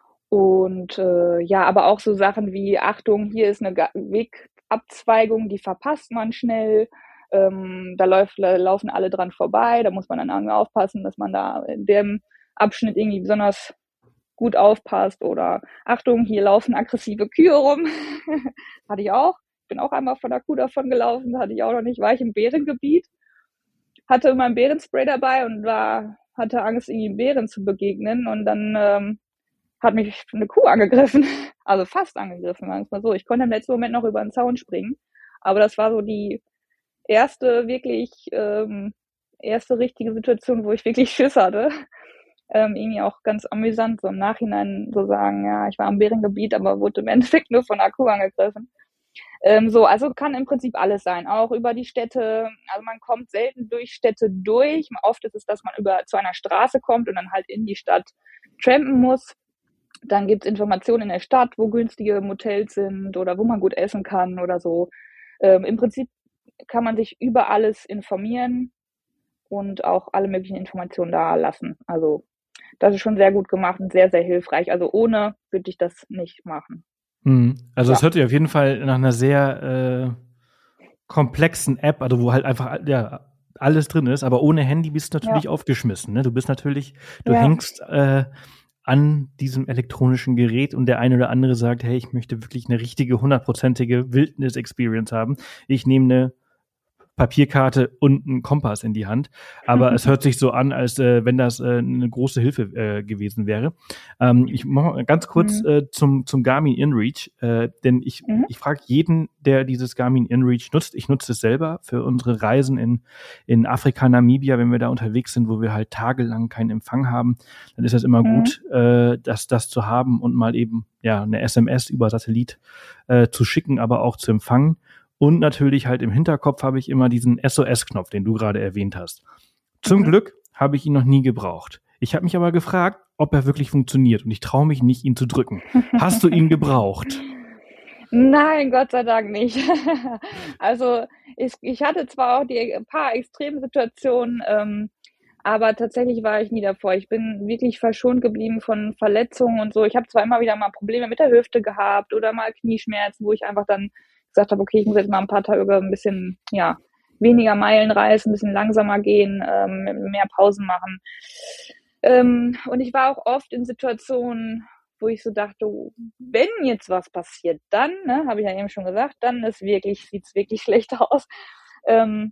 Und äh, ja, aber auch so Sachen wie, Achtung, hier ist eine Wegabzweigung, die verpasst man schnell. Ähm, da läuft, laufen alle dran vorbei. Da muss man dann irgendwie aufpassen, dass man da in dem Abschnitt irgendwie besonders gut aufpasst. Oder Achtung, hier laufen aggressive Kühe rum. Hatte ich auch. Bin auch einmal von der Kuh davon gelaufen. Hatte ich auch noch nicht. War ich im Bärengebiet. Hatte mein Bärenspray dabei und war, hatte Angst, irgendwie Bären zu begegnen. Und dann ähm, hat mich eine Kuh angegriffen, also fast angegriffen, sagen wir es mal so. Ich konnte im letzten Moment noch über den Zaun springen, aber das war so die erste wirklich, ähm, erste richtige Situation, wo ich wirklich Schiss hatte. Ähm, irgendwie auch ganz amüsant, so im Nachhinein so sagen, ja, ich war im Bärengebiet, aber wurde im Endeffekt nur von einer Kuh angegriffen. Ähm, so, also kann im Prinzip alles sein, auch über die Städte. Also man kommt selten durch Städte durch. Oft ist es, dass man über zu einer Straße kommt und dann halt in die Stadt trampen muss. Dann gibt es Informationen in der Stadt, wo günstige Motels sind oder wo man gut essen kann oder so. Ähm, Im Prinzip kann man sich über alles informieren und auch alle möglichen Informationen da lassen. Also das ist schon sehr gut gemacht und sehr, sehr hilfreich. Also ohne würde ich das nicht machen. Mhm. Also Ja. es hört sich auf jeden Fall nach einer sehr äh, komplexen App, also wo halt einfach ja, alles drin ist, aber ohne Handy bist du natürlich Ja. aufgeschmissen. Ne? Du bist natürlich, du Ja. hängst äh, an diesem elektronischen Gerät und der eine oder andere sagt, hey, ich möchte wirklich eine richtige, hundertprozentige Wildnis-Experience haben. Ich nehme eine Papierkarte und einen Kompass in die Hand. Aber es hört sich so an, als äh, wenn das äh, eine große Hilfe äh, gewesen wäre. Ähm, ich mache mal ganz kurz Mhm. äh, zum, zum Garmin InReach, äh, denn ich, Mhm. ich frage jeden, der dieses Garmin InReach nutzt. Ich nutze es selber für unsere Reisen in, in Afrika, Namibia, wenn wir da unterwegs sind, wo wir halt tagelang keinen Empfang haben. Dann ist das immer Mhm. gut, äh, das, das zu haben und mal eben ja eine S M S über Satellit äh, zu schicken, aber auch zu empfangen. Und natürlich halt im Hinterkopf habe ich immer diesen S O S-Knopf, den du gerade erwähnt hast. Zum Mhm. Glück habe ich ihn noch nie gebraucht. Ich habe mich aber gefragt, ob er wirklich funktioniert und ich traue mich nicht, ihn zu drücken. Hast du ihn gebraucht? Nein, Gott sei Dank nicht. Also ich, ich hatte zwar auch die paar Extremsituationen, ähm, aber tatsächlich war ich nie davor. Ich bin wirklich verschont geblieben von Verletzungen und so. Ich habe zwar immer wieder mal Probleme mit der Hüfte gehabt oder mal Knieschmerzen, wo ich einfach dann gesagt habe, okay, ich muss jetzt mal ein paar Tage ein bisschen, ja, weniger Meilen reisen, ein bisschen langsamer gehen, ähm, mehr Pausen machen. Ähm, und ich war auch oft in Situationen, wo ich so dachte, wenn jetzt was passiert, dann, ne, habe ich ja eben schon gesagt, dann ist wirklich, sieht's wirklich schlecht aus. Ähm,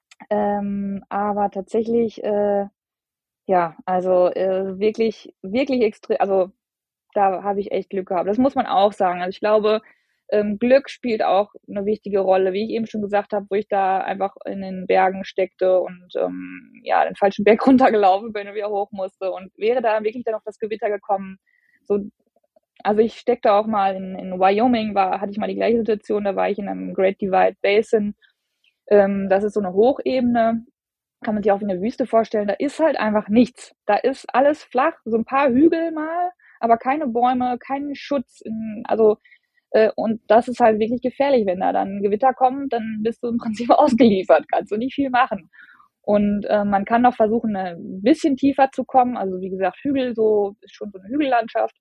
ähm, aber tatsächlich, äh, ja, also äh, wirklich, wirklich extrem, also da habe ich echt Glück gehabt. Das muss man auch sagen. Also ich glaube, ähm, Glück spielt auch eine wichtige Rolle, wie ich eben schon gesagt habe, wo ich da einfach in den Bergen steckte und ähm, ja, den falschen Berg runtergelaufen bin und wieder hoch musste. Und wäre da wirklich dann noch das Gewitter gekommen, so, also ich steckte auch mal in, in Wyoming, war, hatte ich mal die gleiche Situation, da war ich in einem Great Divide Basin. Ähm, das ist so eine Hochebene, kann man sich auch wie eine Wüste vorstellen. Da ist halt einfach nichts. Da ist alles flach, so ein paar Hügel mal, aber keine Bäume, keinen Schutz. In, also äh, und das ist halt wirklich gefährlich, wenn da dann ein Gewitter kommt, dann bist du im Prinzip ausgeliefert, kannst du nicht viel machen. Und äh, man kann noch versuchen, ein bisschen tiefer zu kommen. Also wie gesagt, Hügel, so ist schon so eine Hügellandschaft.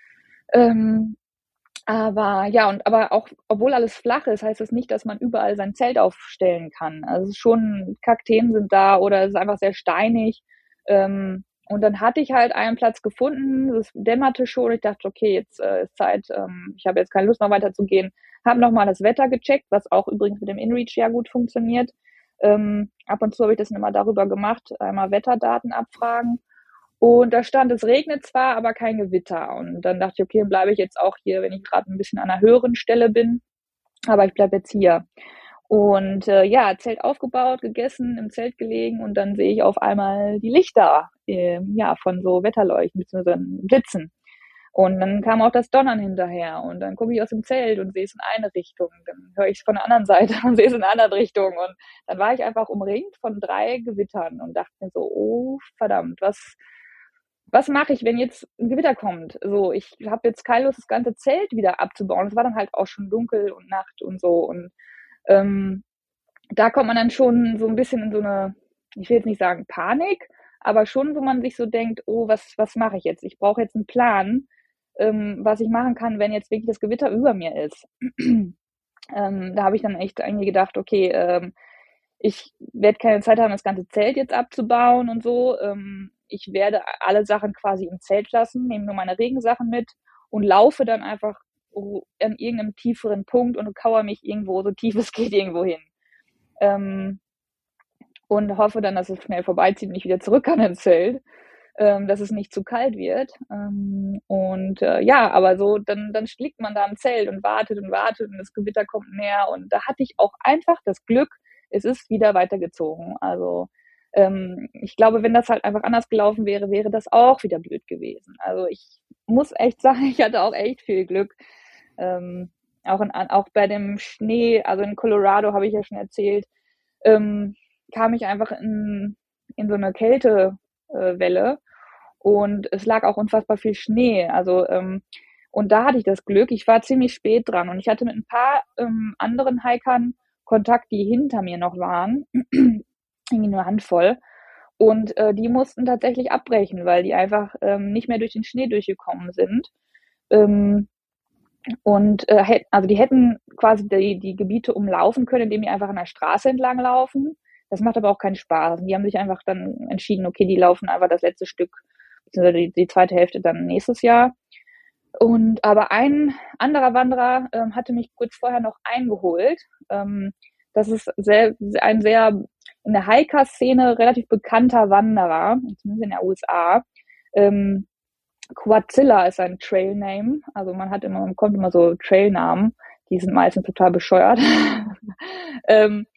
Ähm, aber ja, und aber auch, obwohl alles flach ist, heißt das nicht, dass man überall sein Zelt aufstellen kann. Also es ist schon, Kakteen sind da oder es ist einfach sehr steinig. Ähm, und dann hatte ich halt einen Platz gefunden, es dämmerte schon. Ich dachte, okay, jetzt äh, ist Zeit, ähm, ich habe jetzt keine Lust noch weiter zu gehen. Habe nochmal das Wetter gecheckt, was auch übrigens mit dem InReach ja gut funktioniert. Ähm, ab und zu habe ich das immer darüber gemacht, einmal Wetterdaten abfragen. Und da stand, es regnet zwar, aber kein Gewitter. Und dann dachte ich, okay, dann bleibe ich jetzt auch hier, wenn ich gerade ein bisschen an einer höheren Stelle bin. Aber ich bleibe jetzt hier. Und äh, ja, Zelt aufgebaut, gegessen, im Zelt gelegen und dann sehe ich auf einmal die Lichter äh, ja, von so Wetterleuchten bzw. Blitzen. Und dann kam auch das Donnern hinterher. Und dann gucke ich aus dem Zelt und sehe es in eine Richtung. Dann höre ich es von der anderen Seite und sehe es in eine andere Richtung. Und dann war ich einfach umringt von drei Gewittern und dachte mir so, oh verdammt, was, was mache ich, wenn jetzt ein Gewitter kommt? So, ich habe jetzt keine Lust, das ganze Zelt wieder abzubauen. Es war dann halt auch schon dunkel und Nacht und so. Und ähm, da kommt man dann schon so ein bisschen in so eine, ich will jetzt nicht sagen Panik, aber schon, wo man sich so denkt, oh, was, was mache ich jetzt? Ich brauche jetzt einen Plan, ähm, was ich machen kann, wenn jetzt wirklich das Gewitter über mir ist. ähm, da habe ich dann echt eigentlich gedacht, okay, ähm, ich werde keine Zeit haben, das ganze Zelt jetzt abzubauen und so. Ähm, ich werde alle Sachen quasi im Zelt lassen, nehme nur meine Regensachen mit und laufe dann einfach an irgendeinem tieferen Punkt und kauere mich irgendwo, so tief es geht, irgendwo hin. Ähm, und hoffe dann, dass es schnell vorbeizieht und ich wieder zurück kann ins Zelt, ähm, dass es nicht zu kalt wird. Ähm, und äh, ja, aber so, dann, dann liegt man da im Zelt und wartet und wartet und das Gewitter kommt näher. Und da hatte ich auch einfach das Glück, es ist wieder weitergezogen. Also ähm, ich glaube, wenn das halt einfach anders gelaufen wäre, wäre das auch wieder blöd gewesen. Also ich muss echt sagen, ich hatte auch echt viel Glück. Ähm, auch, in, auch bei dem Schnee, also in Colorado habe ich ja schon erzählt, ähm, kam ich einfach in, in so eine Kältewelle äh, und es lag auch unfassbar viel Schnee. Also ähm, und da hatte ich das Glück, ich war ziemlich spät dran und ich hatte mit ein paar ähm, anderen Hikern Kontakt, die hinter mir noch waren, irgendwie nur eine Handvoll. Und äh, die mussten tatsächlich abbrechen, weil die einfach ähm, nicht mehr durch den Schnee durchgekommen sind. Ähm, und äh, also die hätten quasi die, die Gebiete umlaufen können, indem die einfach an der Straße entlang laufen. Das macht aber auch keinen Spaß. Und die haben sich einfach dann entschieden, okay, die laufen einfach das letzte Stück, beziehungsweise die, die zweite Hälfte dann nächstes Jahr. Und aber ein anderer Wanderer ähm, hatte mich kurz vorher noch eingeholt. Ähm, das ist sehr, ein sehr in der Hiker-Szene relativ bekannter Wanderer, zumindest in der U S A. Ähm, Quadzilla ist ein Trailname, also man hat immer, man bekommt immer so Trailnamen, die sind meistens total bescheuert. ähm,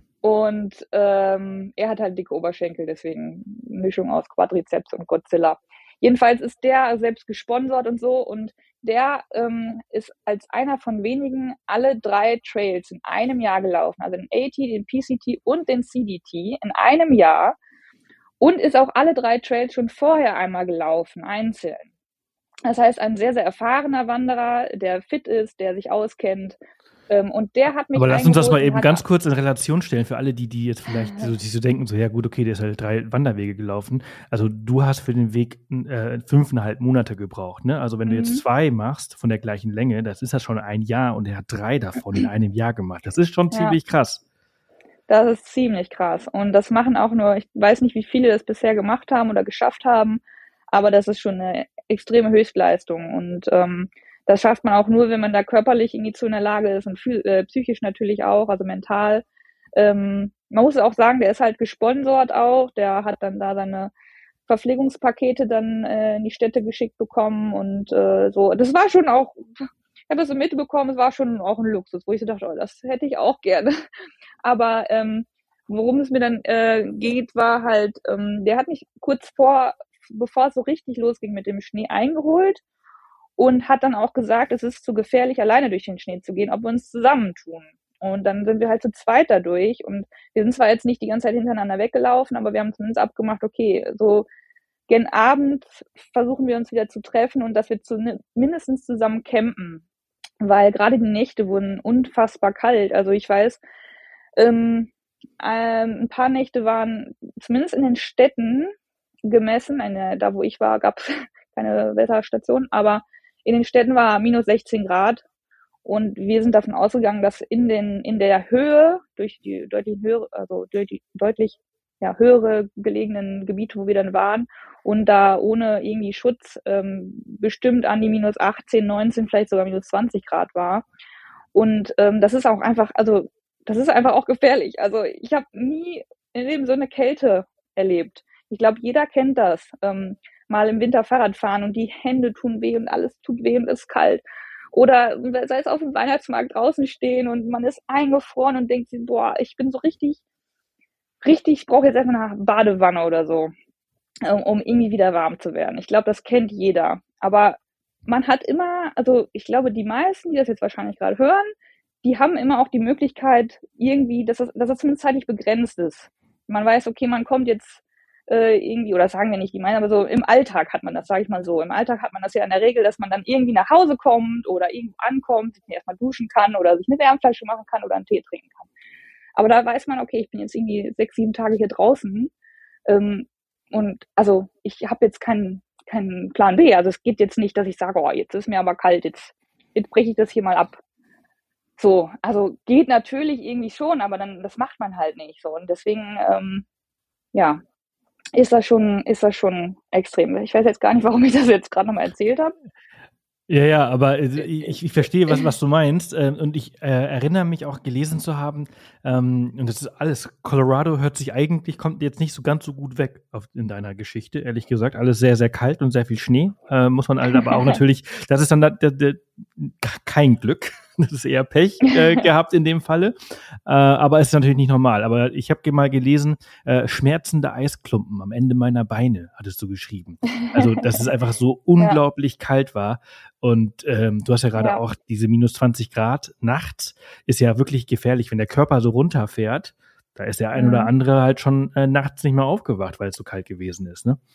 und ähm, er hat halt dicke Oberschenkel, deswegen Mischung aus Quadrizeps und Godzilla. Jedenfalls ist der selbst gesponsert und so, und der ähm, ist als einer von wenigen alle drei Trails in einem Jahr gelaufen, also den A T, den P C T und den C D T in einem Jahr, und ist auch alle drei Trails schon vorher einmal gelaufen, einzeln. Das heißt, ein sehr, sehr erfahrener Wanderer, der fit ist, der sich auskennt. Ähm, und der hat mich Aber lass uns das mal eben hat, ganz kurz in Relation stellen für alle, die, die jetzt vielleicht so, sich so denken, so ja gut, okay, der ist halt drei Wanderwege gelaufen. Also du hast für den Weg äh, fünfeinhalb Monate gebraucht, ne? Also wenn du jetzt zwei machst von der gleichen Länge, das ist ja schon ein Jahr, und er hat drei davon in einem Jahr gemacht. Das ist schon ziemlich ja. krass. Das ist ziemlich krass. Und das machen auch nur, ich weiß nicht, wie viele das bisher gemacht haben oder geschafft haben, aber das ist schon eine extreme Höchstleistung. Und ähm, das schafft man auch nur, wenn man da körperlich irgendwie zu in der Lage ist und äh, psychisch natürlich auch, also mental. Ähm, man muss auch sagen, der ist halt gesponsert auch, der hat dann da seine Verpflegungspakete dann äh, in die Städte geschickt bekommen und äh, so. Das war schon auch, ich habe das so mitbekommen, es war schon auch ein Luxus, wo ich so dachte, oh, das hätte ich auch gerne. Aber ähm, worum es mir dann äh, geht, war halt, ähm, der hat mich kurz vor, bevor es so richtig losging mit dem Schnee, eingeholt und hat dann auch gesagt, es ist zu gefährlich, alleine durch den Schnee zu gehen, ob wir uns zusammentun. Und dann sind wir halt zu zweit dadurch, und wir sind zwar jetzt nicht die ganze Zeit hintereinander weggelaufen, aber wir haben zumindest abgemacht, okay, so gen Abend versuchen wir uns wieder zu treffen und dass wir zu, mindestens zusammen campen, weil gerade die Nächte wurden unfassbar kalt. Also ich weiß, ähm, ähm, ein paar Nächte waren zumindest in den Städten gemessen, eine, da wo ich war, gab es keine Wetterstation, aber in den Städten war minus sechzehn Grad, und wir sind davon ausgegangen, dass in den in der Höhe, durch die deutlich höhere, also durch die deutlich ja, höhere gelegenen Gebiete, wo wir dann waren, und da ohne irgendwie Schutz ähm, bestimmt an die minus achtzehn, neunzehn, vielleicht sogar minus zwanzig Grad war. Und ähm, das ist auch einfach, also das ist einfach auch gefährlich. Also ich habe nie in Leben so eine Kälte erlebt. Ich glaube, jeder kennt das. Ähm, mal im Winter Fahrrad fahren und die Hände tun weh und alles tut weh und ist kalt. Oder sei es auf dem Weihnachtsmarkt draußen stehen und man ist eingefroren und denkt sich, boah, ich bin so richtig, richtig, ich brauche jetzt einfach eine Badewanne oder so, um irgendwie wieder warm zu werden. Ich glaube, das kennt jeder. Aber man hat immer, also ich glaube, die meisten, die das jetzt wahrscheinlich gerade hören, die haben immer auch die Möglichkeit, irgendwie, dass das, dass das zumindest zeitlich begrenzt ist. Man weiß, okay, man kommt jetzt äh, irgendwie, oder sagen wir nicht die meinen, aber so im Alltag hat man das, sage ich mal so. Im Alltag hat man das ja in der Regel, dass man dann irgendwie nach Hause kommt oder irgendwo ankommt, sich erstmal duschen kann oder sich eine Wärmflasche machen kann oder einen Tee trinken kann. Aber da weiß man, okay, ich bin jetzt irgendwie sechs, sieben Tage hier draußen. Ähm, und also ich habe jetzt keinen keinen Plan B. Also es geht jetzt nicht, dass ich sage, oh, jetzt ist mir aber kalt, jetzt, jetzt breche ich das hier mal ab. So, also geht natürlich irgendwie schon, aber dann das macht man halt nicht so. Und deswegen, ähm, ja, ist das schon, ist das schon extrem. Ich weiß jetzt gar nicht, warum ich das jetzt gerade nochmal erzählt habe. Ja, ja, aber ich, ich verstehe, was, was du meinst. Und ich äh, erinnere mich auch gelesen zu haben, ähm, und das ist alles, Colorado hört sich eigentlich, kommt jetzt nicht so ganz so gut weg auf, in deiner Geschichte, ehrlich gesagt. Alles sehr, sehr kalt und sehr viel Schnee. Äh, muss man halt aber auch natürlich, das ist dann da, da, da, kein Glück. Das ist eher Pech äh, gehabt in dem Falle. Äh, aber es ist natürlich nicht normal. Aber ich habe mal gelesen, äh, schmerzende Eisklumpen am Ende meiner Beine, hattest du geschrieben. Also, dass es einfach so unglaublich ja. kalt war. Und ähm, du hast ja gerade ja. auch diese minus zwanzig Grad nachts, ist ja wirklich gefährlich, wenn der Körper so runterfährt. Da ist der ein mhm. oder andere halt schon äh, nachts nicht mehr aufgewacht, weil es so kalt gewesen ist, ne?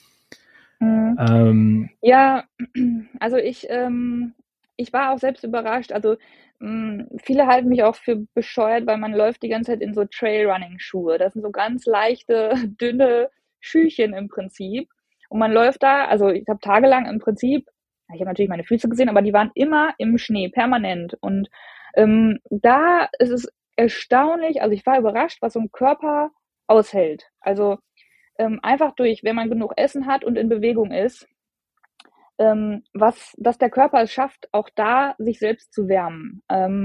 Mhm. Ähm, ja, also ich, ähm, ich war auch selbst überrascht. Also mh, viele halten mich auch für bescheuert, weil man läuft die ganze Zeit in so Trailrunning-Schuhe. Das sind so ganz leichte, dünne Schüchchen im Prinzip. Und man läuft da, also ich habe tagelang im Prinzip, ich habe natürlich meine Füße gesehen, aber die waren immer im Schnee, permanent. Und ähm, da ist es erstaunlich, also ich war überrascht, was so ein Körper aushält. Also ähm, einfach durch, wenn man genug Essen hat und in Bewegung ist, ähm, was, dass der Körper es schafft, auch da sich selbst zu wärmen. Ähm,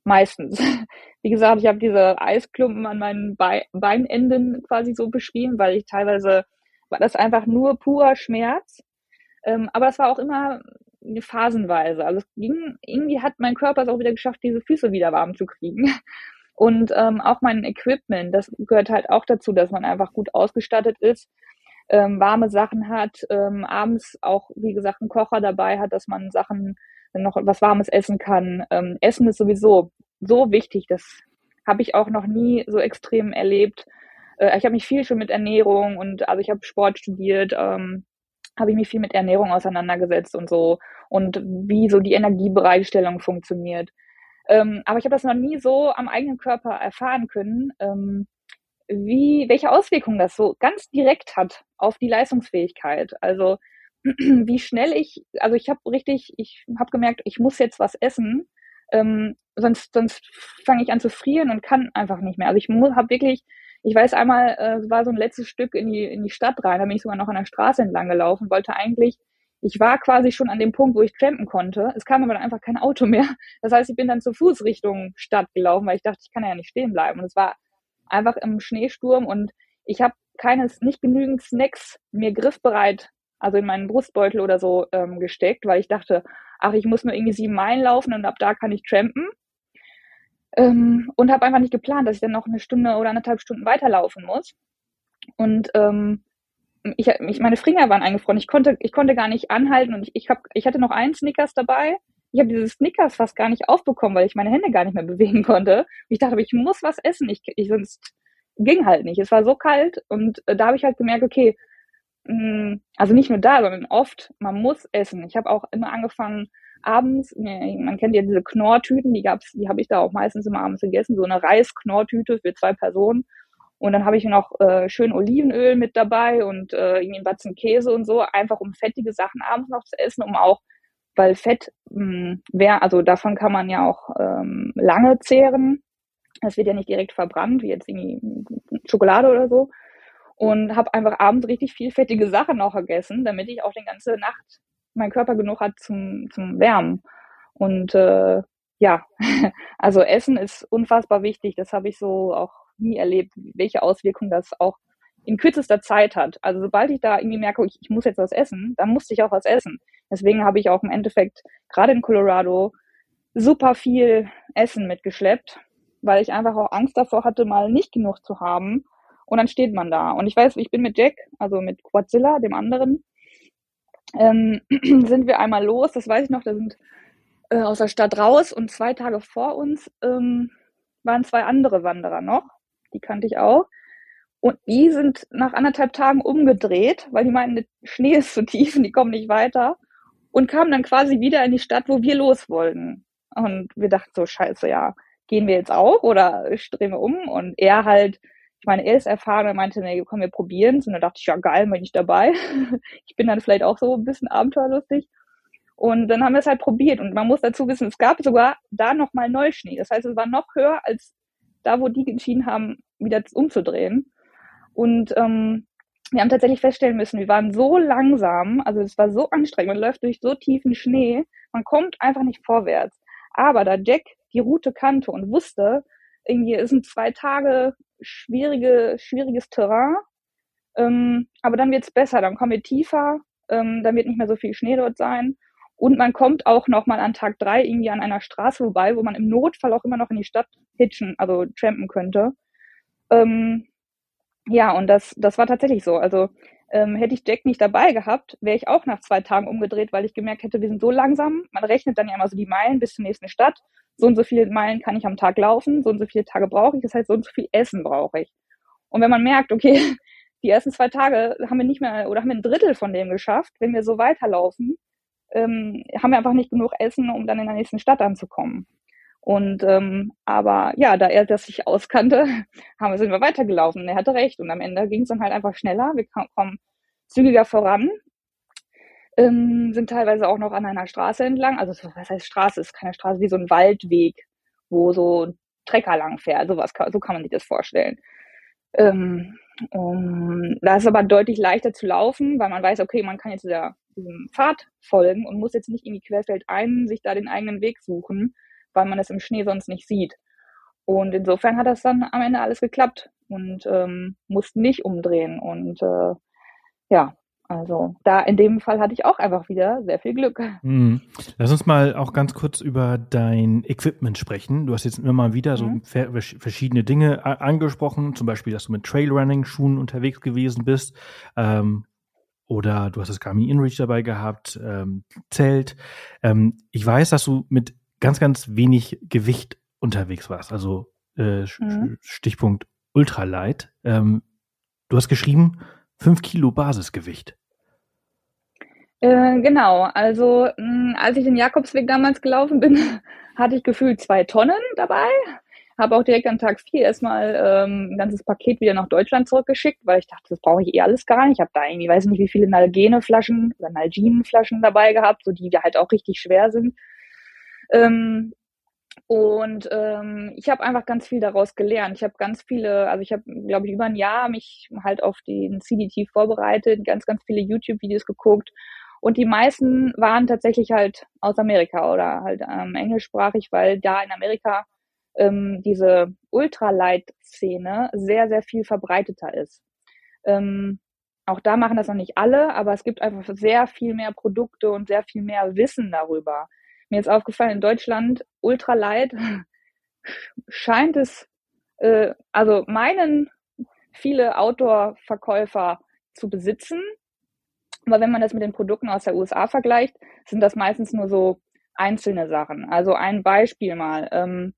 meistens. Wie gesagt, ich habe diese Eisklumpen an meinen Be- Beinenden quasi so beschrieben, weil ich teilweise war das einfach nur purer Schmerz. Ähm, aber es war auch immer phasenweise. Also es ging, irgendwie hat mein Körper es auch wieder geschafft, diese Füße wieder warm zu kriegen. Und ähm, auch mein Equipment, das gehört halt auch dazu, dass man einfach gut ausgestattet ist, ähm, warme Sachen hat, ähm, abends auch, wie gesagt, einen Kocher dabei hat, dass man Sachen noch was Warmes essen kann. Ähm, Essen ist sowieso so wichtig, das habe ich auch noch nie so extrem erlebt. Äh, ich habe mich viel schon mit Ernährung und also ich habe Sport studiert, ähm, habe ich mich viel mit Ernährung auseinandergesetzt und so und wie so die Energiebereitstellung funktioniert. Ähm, aber ich habe das noch nie so am eigenen Körper erfahren können, ähm, wie, welche Auswirkungen das so ganz direkt hat auf die Leistungsfähigkeit. Also wie schnell ich, also ich habe richtig, ich habe gemerkt, ich muss jetzt was essen, ähm, sonst, sonst fange ich an zu frieren und kann einfach nicht mehr. Also ich habe wirklich, ich weiß einmal, äh, war so ein letztes Stück in die, in die Stadt rein, da bin ich sogar noch an der Straße entlang gelaufen, wollte eigentlich, ich war quasi schon an dem Punkt, wo ich trampen konnte. Es kam aber dann einfach kein Auto mehr. Das heißt, ich bin dann zu Fuß Richtung Stadt gelaufen, weil ich dachte, ich kann ja nicht stehen bleiben. Und es war einfach im Schneesturm und ich habe keines, nicht genügend Snacks mir griffbereit, also in meinen Brustbeutel oder so ähm, gesteckt, weil ich dachte, ach, ich muss nur irgendwie sieben Meilen laufen und ab da kann ich trampen. Ähm, und habe einfach nicht geplant, dass ich dann noch eine Stunde oder anderthalb Stunden weiterlaufen muss. Und ähm, ich, ich, meine Finger waren eingefroren. Ich konnte, ich konnte gar nicht anhalten und ich, ich, hab, ich hatte noch einen Snickers dabei. Ich habe diese Snickers fast gar nicht aufbekommen, weil ich meine Hände gar nicht mehr bewegen konnte. Und ich dachte, ich muss was essen. Ich, ich, sonst ging halt nicht. Es war so kalt und äh, da habe ich halt gemerkt, okay, mh, also nicht nur da, sondern oft, man muss essen. Ich habe auch immer angefangen, abends, man kennt ja diese Knorrtüten, die gab's, die habe ich da auch meistens immer abends gegessen, so eine Reisknorrtüte für zwei Personen. Und dann habe ich noch äh, schön Olivenöl mit dabei und äh, irgendwie einen Batzen Käse und so, einfach um fettige Sachen abends noch zu essen, um auch, weil Fett, mh, wär, also davon kann man ja auch ähm, lange zehren. Das wird ja nicht direkt verbrannt, wie jetzt irgendwie Schokolade oder so. Und habe einfach abends richtig viel fettige Sachen auch gegessen, damit ich auch die ganze Nacht mein Körper genug hat zum, zum Wärmen. Und äh, ja, also Essen ist unfassbar wichtig. Das habe ich so auch nie erlebt, welche Auswirkungen das auch in kürzester Zeit hat. Also sobald ich da irgendwie merke, ich, ich muss jetzt was essen, dann musste ich auch was essen. Deswegen habe ich auch im Endeffekt gerade in Colorado super viel Essen mitgeschleppt, weil ich einfach auch Angst davor hatte, mal nicht genug zu haben. Und dann steht man da. Und ich weiß, ich bin mit Jack, also mit Quadzilla, dem anderen, ähm, sind wir einmal los. Das weiß ich noch, da sind äh, aus der Stadt raus und zwei Tage vor uns ähm, waren zwei andere Wanderer noch. Die kannte ich auch. Und die sind nach anderthalb Tagen umgedreht, weil die meinten, der Schnee ist zu tief und die kommen nicht weiter. Und kamen dann quasi wieder in die Stadt, wo wir los wollten. Und wir dachten so, scheiße, ja, gehen wir jetzt auch oder drehen wir um? Und er halt, ich meine, er ist erfahren und meinte, nee, komm, wir probieren es. Und dann dachte ich, ja geil, bin ich dabei. Ich bin dann vielleicht auch so ein bisschen abenteuerlustig. Und dann haben wir es halt probiert. Und man muss dazu wissen, es gab sogar da nochmal Neuschnee. Das heißt, es war noch höher als da, wo die entschieden haben, wieder umzudrehen. Und ähm, wir haben tatsächlich feststellen müssen, wir waren so langsam, also es war so anstrengend, man läuft durch so tiefen Schnee, man kommt einfach nicht vorwärts. Aber da Jack die Route kannte und wusste, irgendwie es sind zwei Tage schwierige, schwieriges Terrain, ähm, aber dann wird's besser, dann kommen wir tiefer, ähm, dann wird nicht mehr so viel Schnee dort sein. Und man kommt auch nochmal an Tag drei irgendwie an einer Straße vorbei, wo man im Notfall auch immer noch in die Stadt hitchen, also trampen könnte. Ähm, ja, und das, das war tatsächlich so. Also ähm, hätte ich Jack nicht dabei gehabt, wäre ich auch nach zwei Tagen umgedreht, weil ich gemerkt hätte, wir sind so langsam. Man rechnet dann ja immer so die Meilen bis zur nächsten Stadt. So und so viele Meilen kann ich am Tag laufen, so und so viele Tage brauche ich. Das heißt, so und so viel Essen brauche ich. Und wenn man merkt, okay, die ersten zwei Tage haben wir nicht mehr oder haben wir ein Drittel von dem geschafft, wenn wir so weiterlaufen, ähm, haben wir einfach nicht genug Essen, um dann in der nächsten Stadt anzukommen. Und ähm, aber ja, da er das sich auskannte, haben wir, sind wir weitergelaufen. Und er hatte recht. Und am Ende ging es dann halt einfach schneller. Wir kommen zügiger voran, ähm, sind teilweise auch noch an einer Straße entlang. Also was heißt Straße? Ist keine Straße, wie so ein Waldweg, wo so ein Trecker lang fährt. So was, so kann man sich das vorstellen. Ähm, um, da ist es aber deutlich leichter zu laufen, weil man weiß, okay, man kann jetzt dieser, diesem Pfad folgen und muss jetzt nicht irgendwie querfeldein sich da den eigenen Weg suchen, weil man es im Schnee sonst nicht sieht. Und insofern hat das dann am Ende alles geklappt und ähm, musste nicht umdrehen. Und äh, ja, also da in dem Fall hatte ich auch einfach wieder sehr viel Glück. Mhm. Lass uns mal auch ganz kurz über dein Equipment sprechen. Du hast jetzt immer mal wieder so Mhm. verschiedene Dinge a- angesprochen, zum Beispiel, dass du mit Trailrunning-Schuhen unterwegs gewesen bist, ähm, oder du hast das Garmin InReach dabei gehabt, ähm, Zelt. Ähm, ich weiß, dass du mit ganz, ganz wenig Gewicht unterwegs warst, also äh, Mhm. Stichpunkt Ultralight. Ähm, du hast geschrieben, fünf Kilo Basisgewicht. Äh, genau, also mh, als ich den Jakobsweg damals gelaufen bin, hatte ich gefühlt zwei Tonnen dabei. Habe auch direkt an Tag vier erstmal ähm, ein ganzes Paket wieder nach Deutschland zurückgeschickt, weil ich dachte, das brauche ich eh alles gar nicht. Ich habe da irgendwie, weiß nicht, wie viele Nalgene-Flaschen oder Nalgene-Flaschen dabei gehabt, so die halt auch richtig schwer sind. Ähm, und ähm, ich habe einfach ganz viel daraus gelernt. Ich habe ganz viele, also ich habe, glaube ich, über ein Jahr mich halt auf den C D T vorbereitet, ganz, ganz viele YouTube-Videos geguckt. Und die meisten waren tatsächlich halt aus Amerika oder halt ähm, englischsprachig, weil da in Amerika ähm, diese Ultralight-Szene sehr, sehr viel verbreiteter ist. Ähm, auch da machen das noch nicht alle, aber es gibt einfach sehr viel mehr Produkte und sehr viel mehr Wissen darüber. Mir ist aufgefallen, in Deutschland Ultralight scheint es, äh, also meinen viele Outdoor-Verkäufer zu besitzen. Aber wenn man das mit den Produkten aus der U S A vergleicht, sind das meistens nur so einzelne Sachen. Also ein Beispiel mal. Ähm,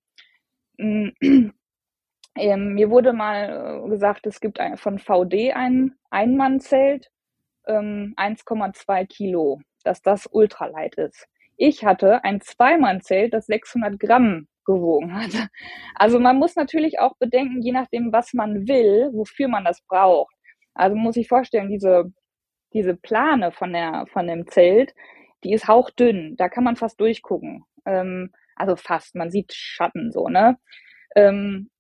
ähm, mir wurde mal äh, gesagt, es gibt ein, von V D ein Einmannzelt, ähm, eins Komma zwei Kilo, dass das Ultralight ist. Ich hatte ein Zweimannzelt, das sechshundert Gramm gewogen hat. Also man muss natürlich auch bedenken, je nachdem, was man will, wofür man das braucht. Also man muss sich vorstellen, diese, diese Plane von, der, von dem Zelt, die ist hauchdünn, da kann man fast durchgucken. Ähm, also fast, man sieht Schatten so, ne? Ähm,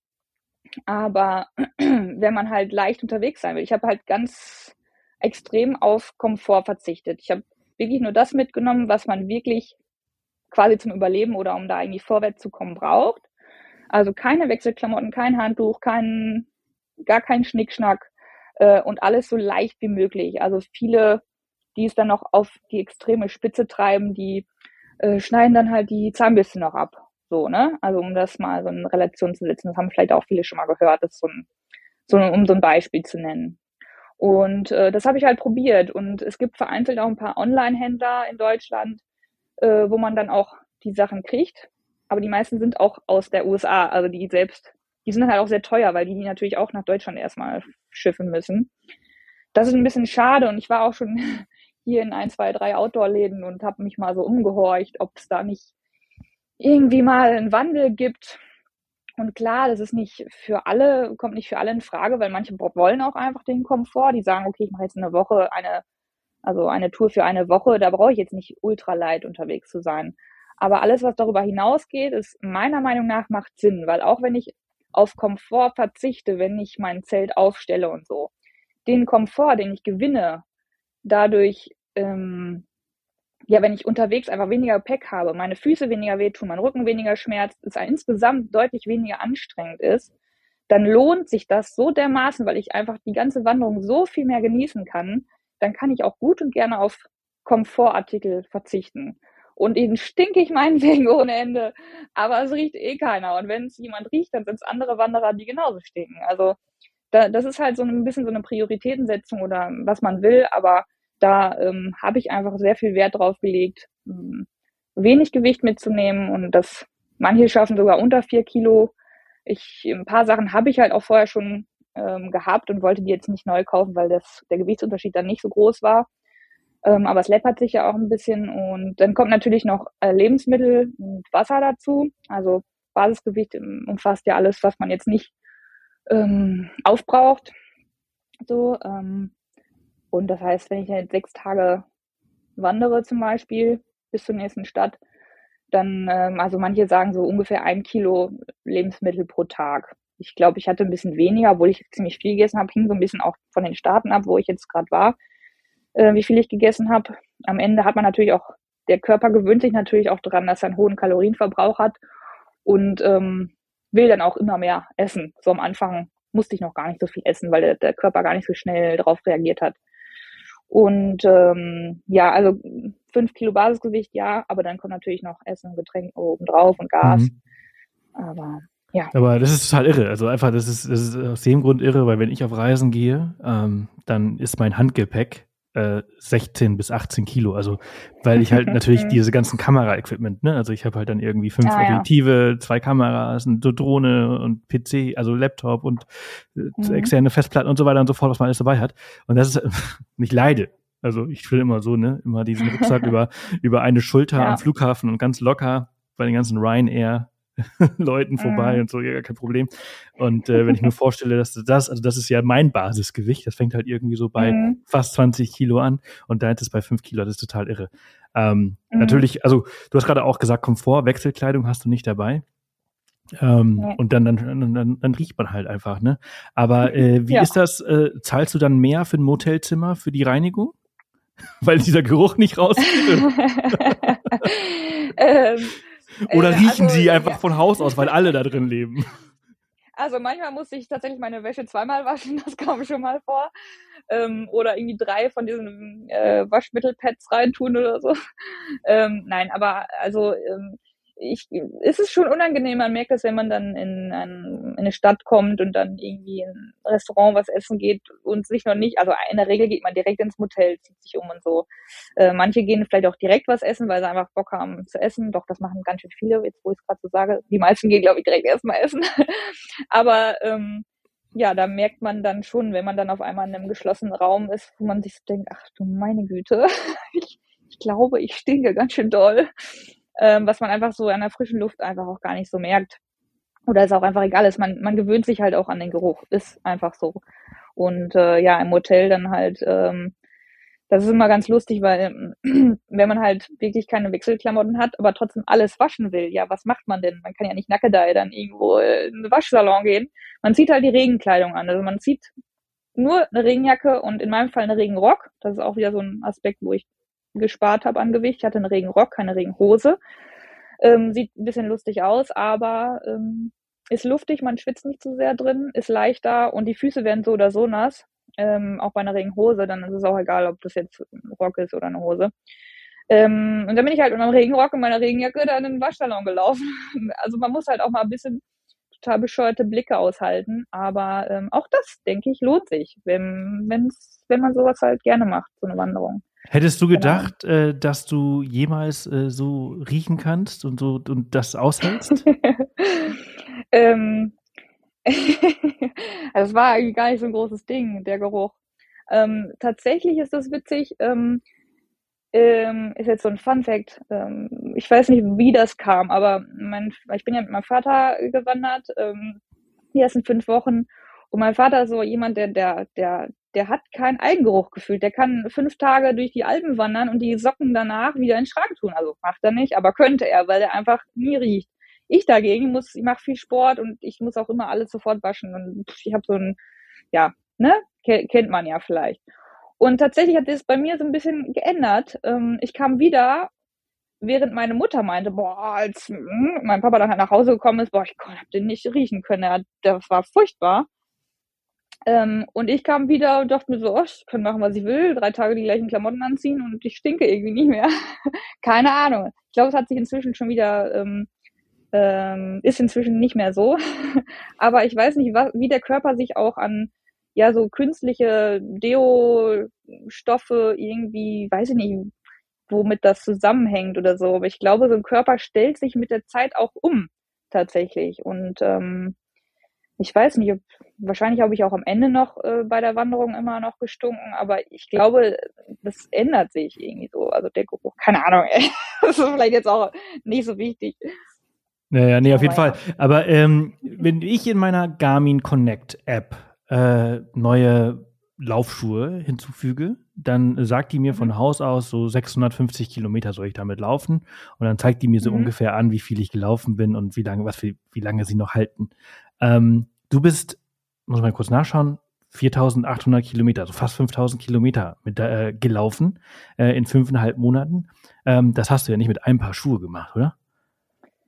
aber wenn man halt leicht unterwegs sein will, ich habe halt ganz extrem auf Komfort verzichtet. Ich habe wirklich nur das mitgenommen, was man wirklich quasi zum Überleben oder um da eigentlich vorwärts zu kommen braucht. Also keine Wechselklamotten, kein Handtuch, kein, gar kein Schnickschnack äh, und alles so leicht wie möglich. Also viele, die es dann noch auf die extreme Spitze treiben, die äh, schneiden dann halt die Zahnbürste noch ab. So, ne? Also um das mal so in Relation zu setzen, das haben vielleicht auch viele schon mal gehört, das so ein, so ein, um so ein Beispiel zu nennen. Und äh, das habe ich halt probiert. Und es gibt vereinzelt auch ein paar Online-Händler in Deutschland, äh, wo man dann auch die Sachen kriegt. Aber die meisten sind auch aus der U S A. Also die selbst, die sind halt auch sehr teuer, weil die, die natürlich auch nach Deutschland erstmal schiffen müssen. Das ist ein bisschen schade. Und ich war auch schon hier in ein, zwei, drei Outdoor-Läden und habe mich mal so umgehorcht, ob es da nicht irgendwie mal einen Wandel gibt. Und klar, das ist nicht für alle, kommt nicht für alle in Frage, weil manche wollen auch einfach den Komfort. Die sagen, okay, ich mache jetzt eine Woche eine, also eine Tour für eine Woche, da brauche ich jetzt nicht ultralight unterwegs zu sein. Aber alles, was darüber hinausgeht, ist meiner Meinung nach macht Sinn, weil auch wenn ich auf Komfort verzichte, wenn ich mein Zelt aufstelle und so, den Komfort, den ich gewinne, dadurch, ähm, ja, wenn ich unterwegs einfach weniger Gepäck habe, meine Füße weniger wehtun, mein Rücken weniger schmerzt, es insgesamt deutlich weniger anstrengend ist, dann lohnt sich das so dermaßen, weil ich einfach die ganze Wanderung so viel mehr genießen kann, dann kann ich auch gut und gerne auf Komfortartikel verzichten. Und ihnen stinke ich meinetwegen ohne Ende, aber es riecht eh keiner. Und wenn es jemand riecht, dann sind es andere Wanderer, die genauso stinken. Also da, das ist halt so ein bisschen so eine Prioritätensetzung oder was man will, aber da ähm, habe ich einfach sehr viel Wert drauf gelegt, ähm, wenig Gewicht mitzunehmen und das manche schaffen sogar unter vier Kilo. Ich, ein paar Sachen habe ich halt auch vorher schon ähm, gehabt und wollte die jetzt nicht neu kaufen, weil das, der Gewichtsunterschied dann nicht so groß war. Ähm, aber es läppert sich ja auch ein bisschen und dann kommt natürlich noch äh, Lebensmittel und Wasser dazu. Also Basisgewicht umfasst ja alles, was man jetzt nicht ähm, aufbraucht. So, ähm, und das heißt, wenn ich jetzt sechs Tage wandere zum Beispiel bis zur nächsten Stadt, dann, ähm, also manche sagen so ungefähr ein Kilo Lebensmittel pro Tag. Ich glaube, ich hatte ein bisschen weniger, obwohl ich ziemlich viel gegessen habe, hing so ein bisschen auch von den Staaten ab, wo ich jetzt gerade war, äh, wie viel ich gegessen habe. Am Ende hat man natürlich auch, der Körper gewöhnt sich natürlich auch daran, dass er einen hohen Kalorienverbrauch hat. und ähm, will dann auch immer mehr essen. So am Anfang musste ich noch gar nicht so viel essen, weil der, der Körper gar nicht so schnell darauf reagiert hat. Und ähm, ja, also fünf Kilo Basisgewicht, ja, aber dann kommt natürlich noch Essen und Getränke oben drauf und Gas. Mhm. Aber ja. Aber das ist total irre. Also einfach, das ist, das ist aus dem Grund irre, weil wenn ich auf Reisen gehe, ähm, dann ist mein Handgepäck äh, sechzehn bis achtzehn Kilo. Also weil ich halt natürlich diese ganzen Kamera-Equipment, ne, also ich habe halt dann irgendwie fünf Ah, ja. Objektive, zwei Kameras, eine Drohne und P C, also Laptop und äh, Mhm. externe Festplatten und so weiter und so fort, was man alles dabei hat. Und das ist, ich leide. Also ich will immer so, ne, immer diesen Rucksack über, über eine Schulter Ja. am Flughafen und ganz locker bei den ganzen Ryanair Leuten vorbei Mhm. und so, ja, kein Problem. Und äh, wenn ich mir vorstelle, dass das, also das ist ja mein Basisgewicht, das fängt halt irgendwie so bei Mhm. fast zwanzig Kilo an und da ist es bei fünf Kilo, das ist total irre. Ähm, Mhm. Natürlich, also du hast gerade auch gesagt, Komfort, Wechselkleidung hast du nicht dabei. Ähm, Nee. Und dann, dann, dann, dann, dann riecht man halt einfach, ne? Aber äh, wie Ja. ist das? Äh, zahlst du dann mehr für ein Motelzimmer, für die Reinigung? Weil dieser Geruch nicht rausgeht? ähm, Oder äh, riechen also, sie einfach ja. von Haus aus, weil alle da drin leben? Also manchmal musste ich tatsächlich meine Wäsche zweimal waschen, das kam schon mal vor. Ähm, oder irgendwie drei von diesen äh, Waschmittelpads reintun oder so. Ähm, nein, aber also ähm, ich, ist es schon unangenehm. Man merkt das, wenn man dann in, ein, in eine Stadt kommt und dann irgendwie in ein Restaurant was essen geht und sich noch nicht, also in der Regel geht man direkt ins Motel, zieht sich um und so. Äh, manche gehen vielleicht auch direkt was essen, weil sie einfach Bock haben zu essen. Doch, das machen ganz schön viele, jetzt wo ich es gerade so sage. Die meisten gehen, glaube ich, direkt erstmal essen. Aber ähm, ja, da merkt man dann schon, wenn man dann auf einmal in einem geschlossenen Raum ist, wo man sich so denkt, ach du meine Güte, ich, ich glaube, ich stinke ganz schön doll. Ähm, was man einfach so an der frischen Luft einfach auch gar nicht so merkt. Oder es auch einfach egal ist. Man, man gewöhnt sich halt auch an den Geruch. Ist einfach so. Und äh, ja, im Hotel dann halt, ähm, das ist immer ganz lustig, weil wenn man halt wirklich keine Wechselklamotten hat, aber trotzdem alles waschen will, ja, was macht man denn? Man kann ja nicht nackedei dann irgendwo in den Waschsalon gehen. Man zieht halt die Regenkleidung an. Also man zieht nur eine Regenjacke und in meinem Fall eine Regenrock. Das ist auch wieder so ein Aspekt, wo ich gespart habe an Gewicht. Ich hatte einen Regenrock, keine Regenhose. Ähm, sieht ein bisschen lustig aus, aber ähm, ist luftig, man schwitzt nicht zu sehr drin, ist leichter und die Füße werden so oder so nass. Ähm, auch bei einer Regenhose, dann ist es auch egal, ob das jetzt ein Rock ist oder eine Hose. Ähm, und dann bin ich halt mit meinem Regenrock und meiner Regenjacke da in den Waschsalon gelaufen. Also man muss halt auch mal ein bisschen total bescheuerte Blicke aushalten, aber ähm, auch das, denke ich, lohnt sich, wenn, wenn's, wenn man sowas halt gerne macht, so eine Wanderung. Hättest du Genau. gedacht, äh, dass du jemals äh, so riechen kannst und so und das aushältst? ähm, also es war eigentlich gar nicht so ein großes Ding, der Geruch. Ähm, tatsächlich ist das witzig, ähm, ähm, ist jetzt so ein Fun-Fact. Ähm, ich weiß nicht, wie das kam, aber mein, ich bin ja mit meinem Vater gewandert, ähm, die ersten fünf Wochen. Und mein Vater ist so jemand, der, der, der, der hat keinen Eigengeruch gefühlt. Der kann fünf Tage durch die Alpen wandern und die Socken danach wieder in den Schrank tun. Also macht er nicht, aber könnte er, weil er einfach nie riecht. Ich dagegen muss, ich mache viel Sport und ich muss auch immer alles sofort waschen. Und ich habe so ein, ja, ne, kennt man ja vielleicht. Und tatsächlich hat das bei mir so ein bisschen geändert. Ähm, ich kam wieder, während meine Mutter meinte, boah, als mh, mein Papa dann halt nach Hause gekommen ist, boah, ich hab den nicht riechen können, er, das war furchtbar. Ähm, und ich kam wieder und dachte mir so, oh, ich kann machen, was ich will, drei Tage die gleichen Klamotten anziehen und ich stinke irgendwie nicht mehr. Keine Ahnung. Ich glaube, es hat sich inzwischen schon wieder, ähm, ähm, ist inzwischen nicht mehr so. Aber ich weiß nicht, was, wie der Körper sich auch an ja so künstliche Deo-Stoffe irgendwie, weiß ich nicht, womit das zusammenhängt oder so. Aber ich glaube, so ein Körper stellt sich mit der Zeit auch um, tatsächlich. Und ähm, ich weiß nicht, ob, wahrscheinlich habe ich auch am Ende noch äh, bei der Wanderung immer noch gestunken, aber ich glaube, das ändert sich irgendwie so. Also der Geruch, keine Ahnung, ey. Das ist vielleicht jetzt auch nicht so wichtig. Naja, nee, auf jeden Aber Fall. Aber ähm, wenn ich in meiner Garmin Connect App äh, neue Laufschuhe hinzufüge, dann sagt die mir von Mhm. Haus aus so sechshundertfünfzig Kilometer soll ich damit laufen und dann zeigt die mir so Mhm. ungefähr an, wie viel ich gelaufen bin und wie lange, was für, wie lange sie noch halten. Ähm, du bist, muss man kurz nachschauen, viertausendachthundert Kilometer, also fast fünftausend Kilometer mit, äh, gelaufen äh, in fünfeinhalb Monaten. Ähm, das hast du ja nicht mit einem Paar Schuhe gemacht, oder?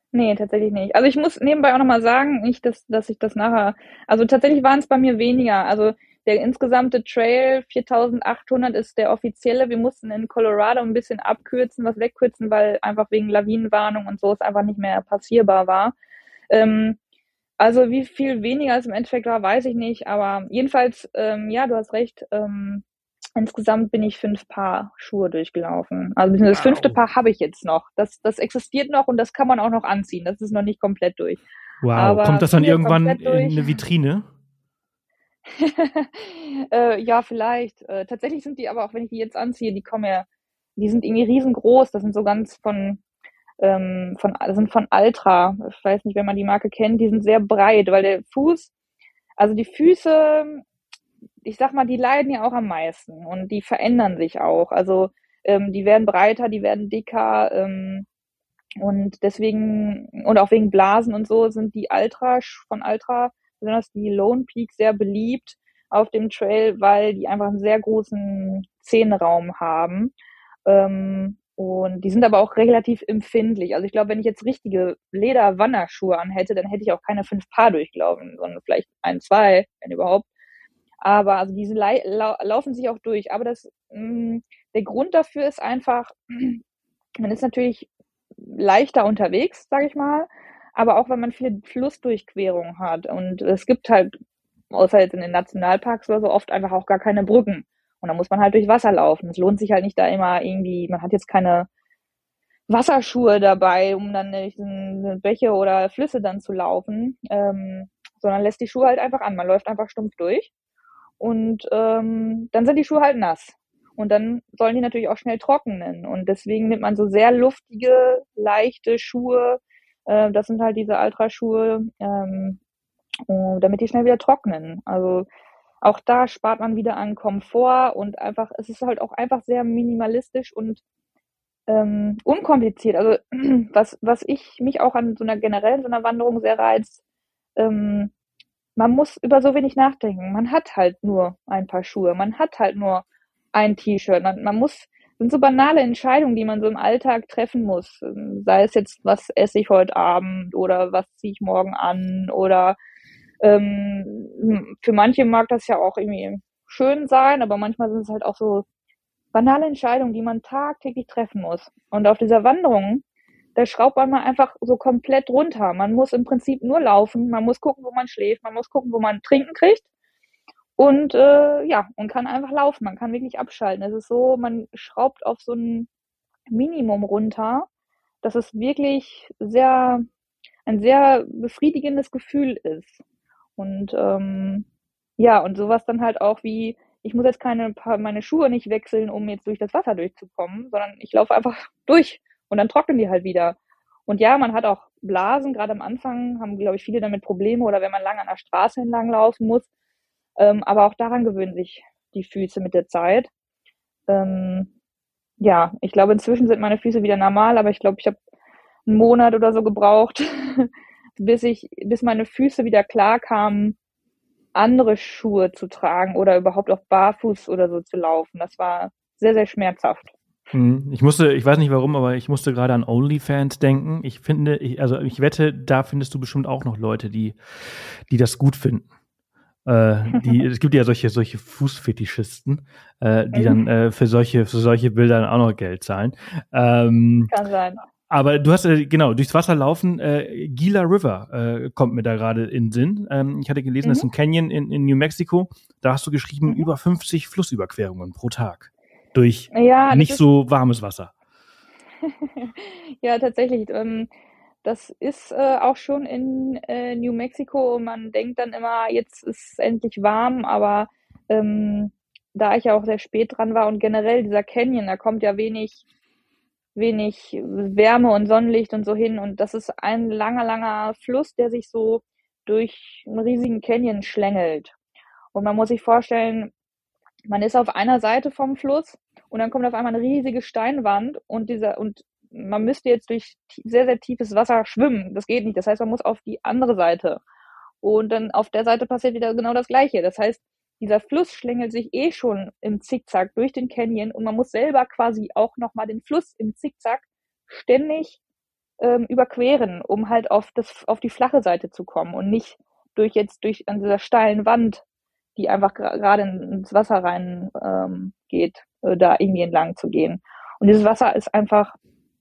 Nee, tatsächlich nicht. Also ich muss nebenbei auch nochmal sagen, nicht, dass, dass ich das nachher, also tatsächlich waren es bei mir weniger. Also der insgesamte Trail viertausendachthundert ist der offizielle. Wir mussten in Colorado ein bisschen abkürzen, was wegkürzen, weil einfach wegen Lawinenwarnung und so es einfach nicht mehr passierbar war. Ähm, also wie viel weniger es im Endeffekt war, weiß ich nicht. Aber jedenfalls, ähm, ja, du hast recht. Ähm, insgesamt bin ich fünf Paar Schuhe durchgelaufen. Also beziehungsweise das fünfte Wow. Paar habe ich jetzt noch. Das, das existiert noch und das kann man auch noch anziehen. Das ist noch nicht komplett durch. Wow. Kommt Aber das dann Schuhe irgendwann komplett in durch. eine Vitrine? äh, ja, vielleicht. Äh, tatsächlich sind die aber, auch wenn ich die jetzt anziehe, die kommen ja, die sind irgendwie riesengroß. Das sind so ganz von, ähm, von, das sind von Altra. Ich weiß nicht, wenn man die Marke kennt. Die sind sehr breit, weil der Fuß, also die Füße, ich sag mal, die leiden ja auch am meisten und die verändern sich auch. Also ähm, die werden breiter, die werden dicker ähm, und deswegen, und auch wegen Blasen und so, sind die Altra von Altra, besonders die Lone Peak, sehr beliebt auf dem Trail, weil die einfach einen sehr großen Zehenraum haben. Ähm, und die sind aber auch relativ empfindlich. Also ich glaube, wenn ich jetzt richtige Leder-Wanderschuhe anhätte, dann hätte ich auch keine fünf Paar durchgelaufen, sondern vielleicht ein, zwei, wenn überhaupt. Aber also diese lau laufen sich auch durch. Aber das, mh, der Grund dafür ist einfach, man ist natürlich leichter unterwegs, sage ich mal, aber auch, wenn man viele Flussdurchquerungen hat. Und es gibt halt, außer jetzt in den Nationalparks oder so, oft einfach auch gar keine Brücken. Und da muss man halt durch Wasser laufen. Es lohnt sich halt nicht da immer irgendwie, man hat jetzt keine Wasserschuhe dabei, um dann durch Bäche oder Flüsse dann zu laufen, ähm, sondern lässt die Schuhe halt einfach an. Man läuft einfach stumpf durch. Und ähm, dann sind die Schuhe halt nass. Und dann sollen die natürlich auch schnell trocknen. Und deswegen nimmt man so sehr luftige, leichte Schuhe. Äh, das sind halt diese Ultraschuhe, ähm, damit die schnell wieder trocknen. Also auch da spart man wieder an Komfort und einfach, es ist halt auch einfach sehr minimalistisch und ähm, unkompliziert. Also was, was ich mich auch an so einer generell so einer Wanderung sehr reizt, ähm, man muss über so wenig nachdenken. Man hat halt nur ein paar Schuhe, man hat halt nur ein T-Shirt. Man, man muss, sind so banale Entscheidungen, die man so im Alltag treffen muss. Sei es jetzt, was esse ich heute Abend oder was ziehe ich morgen an oder ähm, für manche mag das ja auch irgendwie schön sein, aber manchmal sind es halt auch so banale Entscheidungen, die man tagtäglich treffen muss. Und auf dieser Wanderung, da schraubt man mal einfach so komplett runter. Man muss im Prinzip nur laufen, man muss gucken, wo man schläft, man muss gucken, wo man trinken kriegt und äh, ja, und kann einfach laufen. Man kann wirklich abschalten. Es ist so, man schraubt auf so ein Minimum runter, dass es wirklich sehr ein sehr befriedigendes Gefühl ist. Und ähm, ja, und sowas dann halt auch wie, ich muss jetzt keine meine Schuhe nicht wechseln, um jetzt durch das Wasser durchzukommen, sondern ich laufe einfach durch und dann trocknen die halt wieder. Und ja, man hat auch Blasen, gerade am Anfang haben, glaube ich, viele damit Probleme oder wenn man lang an der Straße entlang laufen muss. Ähm, aber auch daran gewöhnen sich die Füße mit der Zeit. Ähm, ja, ich glaube, inzwischen sind meine Füße wieder normal, aber ich glaube, ich habe einen Monat oder so gebraucht, bis ich, bis meine Füße wieder klar kamen, andere Schuhe zu tragen oder überhaupt auch barfuß oder so zu laufen. Das war sehr, sehr schmerzhaft. Ich musste, ich weiß nicht warum, aber ich musste gerade an OnlyFans denken. Ich finde, ich, also ich wette, da findest du bestimmt auch noch Leute, die, die das gut finden. Äh, die, es gibt ja solche, solche Fußfetischisten, äh, die dann äh, für solche, für solche Bilder auch noch Geld zahlen. Ähm, Kann sein. Aber du hast, äh, genau, durchs Wasser laufen, äh, Gila River äh, kommt mir da gerade in den Sinn. Ähm, ich hatte gelesen, Mhm. das ist ein Canyon in, in New Mexico. Da hast du geschrieben, Mhm. über fünfzig Flussüberquerungen pro Tag durch Ja, nicht so warmes Wasser. ja, tatsächlich. Ähm, das ist äh, auch schon in äh, New Mexico. Man denkt dann immer, jetzt ist es endlich warm, aber ähm, da ich ja auch sehr spät dran war und generell dieser Canyon, da kommt ja wenig, wenig Wärme und Sonnenlicht und so hin. Und das ist ein langer, langer Fluss, der sich so durch einen riesigen Canyon schlängelt. Und man muss sich vorstellen, man ist auf einer Seite vom Fluss und dann kommt auf einmal eine riesige Steinwand und dieser und man müsste jetzt durch sehr, sehr tiefes Wasser schwimmen. Das geht nicht. Das heißt, man muss auf die andere Seite. Und dann auf der Seite passiert wieder genau das Gleiche. Das heißt, dieser Fluss schlängelt sich eh schon im Zickzack durch den Canyon und man muss selber quasi auch nochmal den Fluss im Zickzack ständig ähm, überqueren, um halt auf das, auf die flache Seite zu kommen und nicht durch jetzt durch an dieser steilen Wand, die einfach gerade ins Wasser rein ähm, geht, äh, da irgendwie entlang zu gehen. Und dieses Wasser ist einfach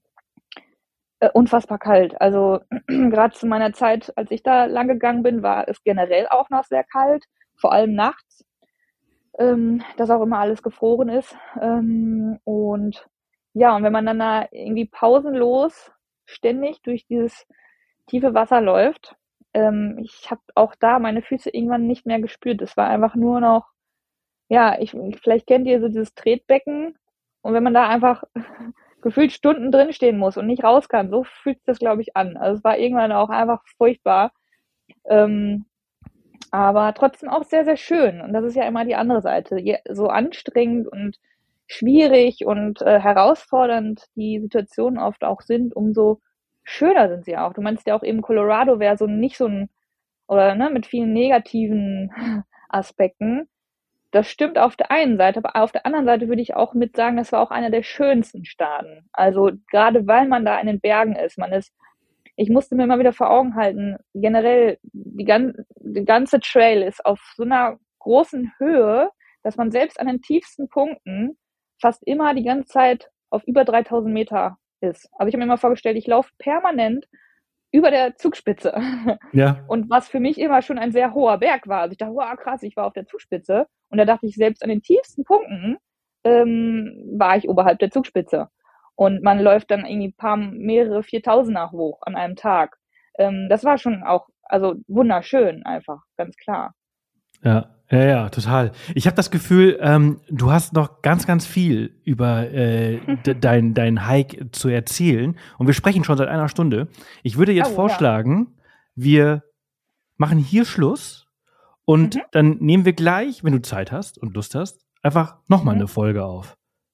äh, unfassbar kalt. Also gerade zu meiner Zeit, als ich da lang gegangen bin, war es generell auch noch sehr kalt, vor allem nachts, ähm, dass auch immer alles gefroren ist. Ähm, und ja, und wenn man dann da irgendwie pausenlos ständig durch dieses tiefe Wasser läuft, ähm, ich habe auch da meine Füße irgendwann nicht mehr gespürt. Es war einfach nur noch, ja, ich, vielleicht kennt ihr so dieses Tretbecken, und wenn man da einfach gefühlt Stunden drinstehen muss und nicht raus kann, so fühlt sich das, glaube ich, an. Also es war irgendwann auch einfach furchtbar, ähm, aber trotzdem auch sehr, sehr schön. Und das ist ja immer die andere Seite. Je, so anstrengend und schwierig und äh, herausfordernd die Situationen oft auch sind, umso schöner sind sie auch. Du meinst ja auch eben, Colorado wäre so nicht so ein, oder ne, mit vielen negativen Aspekten. Das stimmt auf der einen Seite, aber auf der anderen Seite würde ich auch mit sagen, das war auch einer der schönsten Staaten. Also gerade weil man da in den Bergen ist, man ist, ich musste mir immer wieder vor Augen halten, generell, die, gan- die ganze Trail ist auf so einer großen Höhe, dass man selbst an den tiefsten Punkten fast immer die ganze Zeit auf über dreitausend Meter ist. Also ich habe mir immer vorgestellt, ich laufe permanent über der Zugspitze. Ja. Und was für mich immer schon ein sehr hoher Berg war. Also ich dachte, wow, krass, ich war auf der Zugspitze. Und da dachte ich, selbst an den tiefsten Punkten ähm, war ich oberhalb der Zugspitze. Und man läuft dann irgendwie ein paar, mehrere Viertausender hoch an einem Tag. Ähm, das war schon auch, also wunderschön einfach, ganz klar. Ja, ja, ja, total. Ich habe das Gefühl, ähm, du hast noch ganz, ganz viel über äh, de, dein, dein Hike zu erzählen. Und wir sprechen schon seit einer Stunde. Ich würde jetzt Oh, vorschlagen, ja. wir machen hier Schluss und mhm. dann nehmen wir gleich, wenn du Zeit hast und Lust hast, einfach nochmal mhm. eine Folge auf.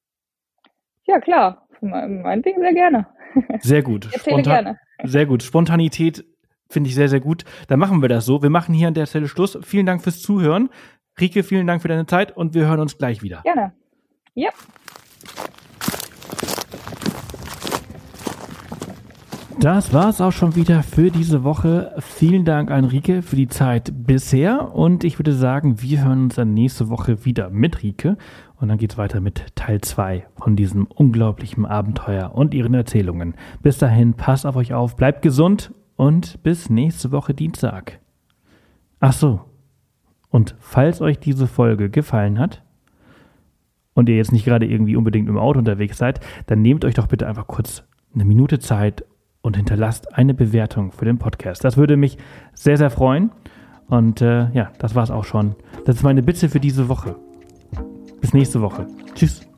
Ja, klar. Meinetwegen sehr gerne. Sehr gut. Ich erzähle Spontan- gerne. Sehr gut. Spontanität finde ich sehr, sehr gut. Dann machen wir das so. Wir machen hier an der Stelle Schluss. Vielen Dank fürs Zuhören. Rike, vielen Dank für deine Zeit und wir hören uns gleich wieder. Gerne. Ja. Das war's auch schon wieder für diese Woche. Vielen Dank an Rike für die Zeit bisher und ich würde sagen, wir hören uns dann nächste Woche wieder mit Rike und dann geht's weiter mit Teil zwei von diesem unglaublichen Abenteuer und ihren Erzählungen. Bis dahin, passt auf euch auf, bleibt gesund und bis nächste Woche Dienstag. Ach so. Und falls euch diese Folge gefallen hat und ihr jetzt nicht gerade irgendwie unbedingt im Auto unterwegs seid, dann nehmt euch doch bitte einfach kurz eine Minute Zeit und hinterlasst eine Bewertung für den Podcast. Das würde mich sehr, sehr freuen. Und äh, ja, das war's auch schon. Das ist meine Bitte für diese Woche. Bis nächste Woche. Tschüss.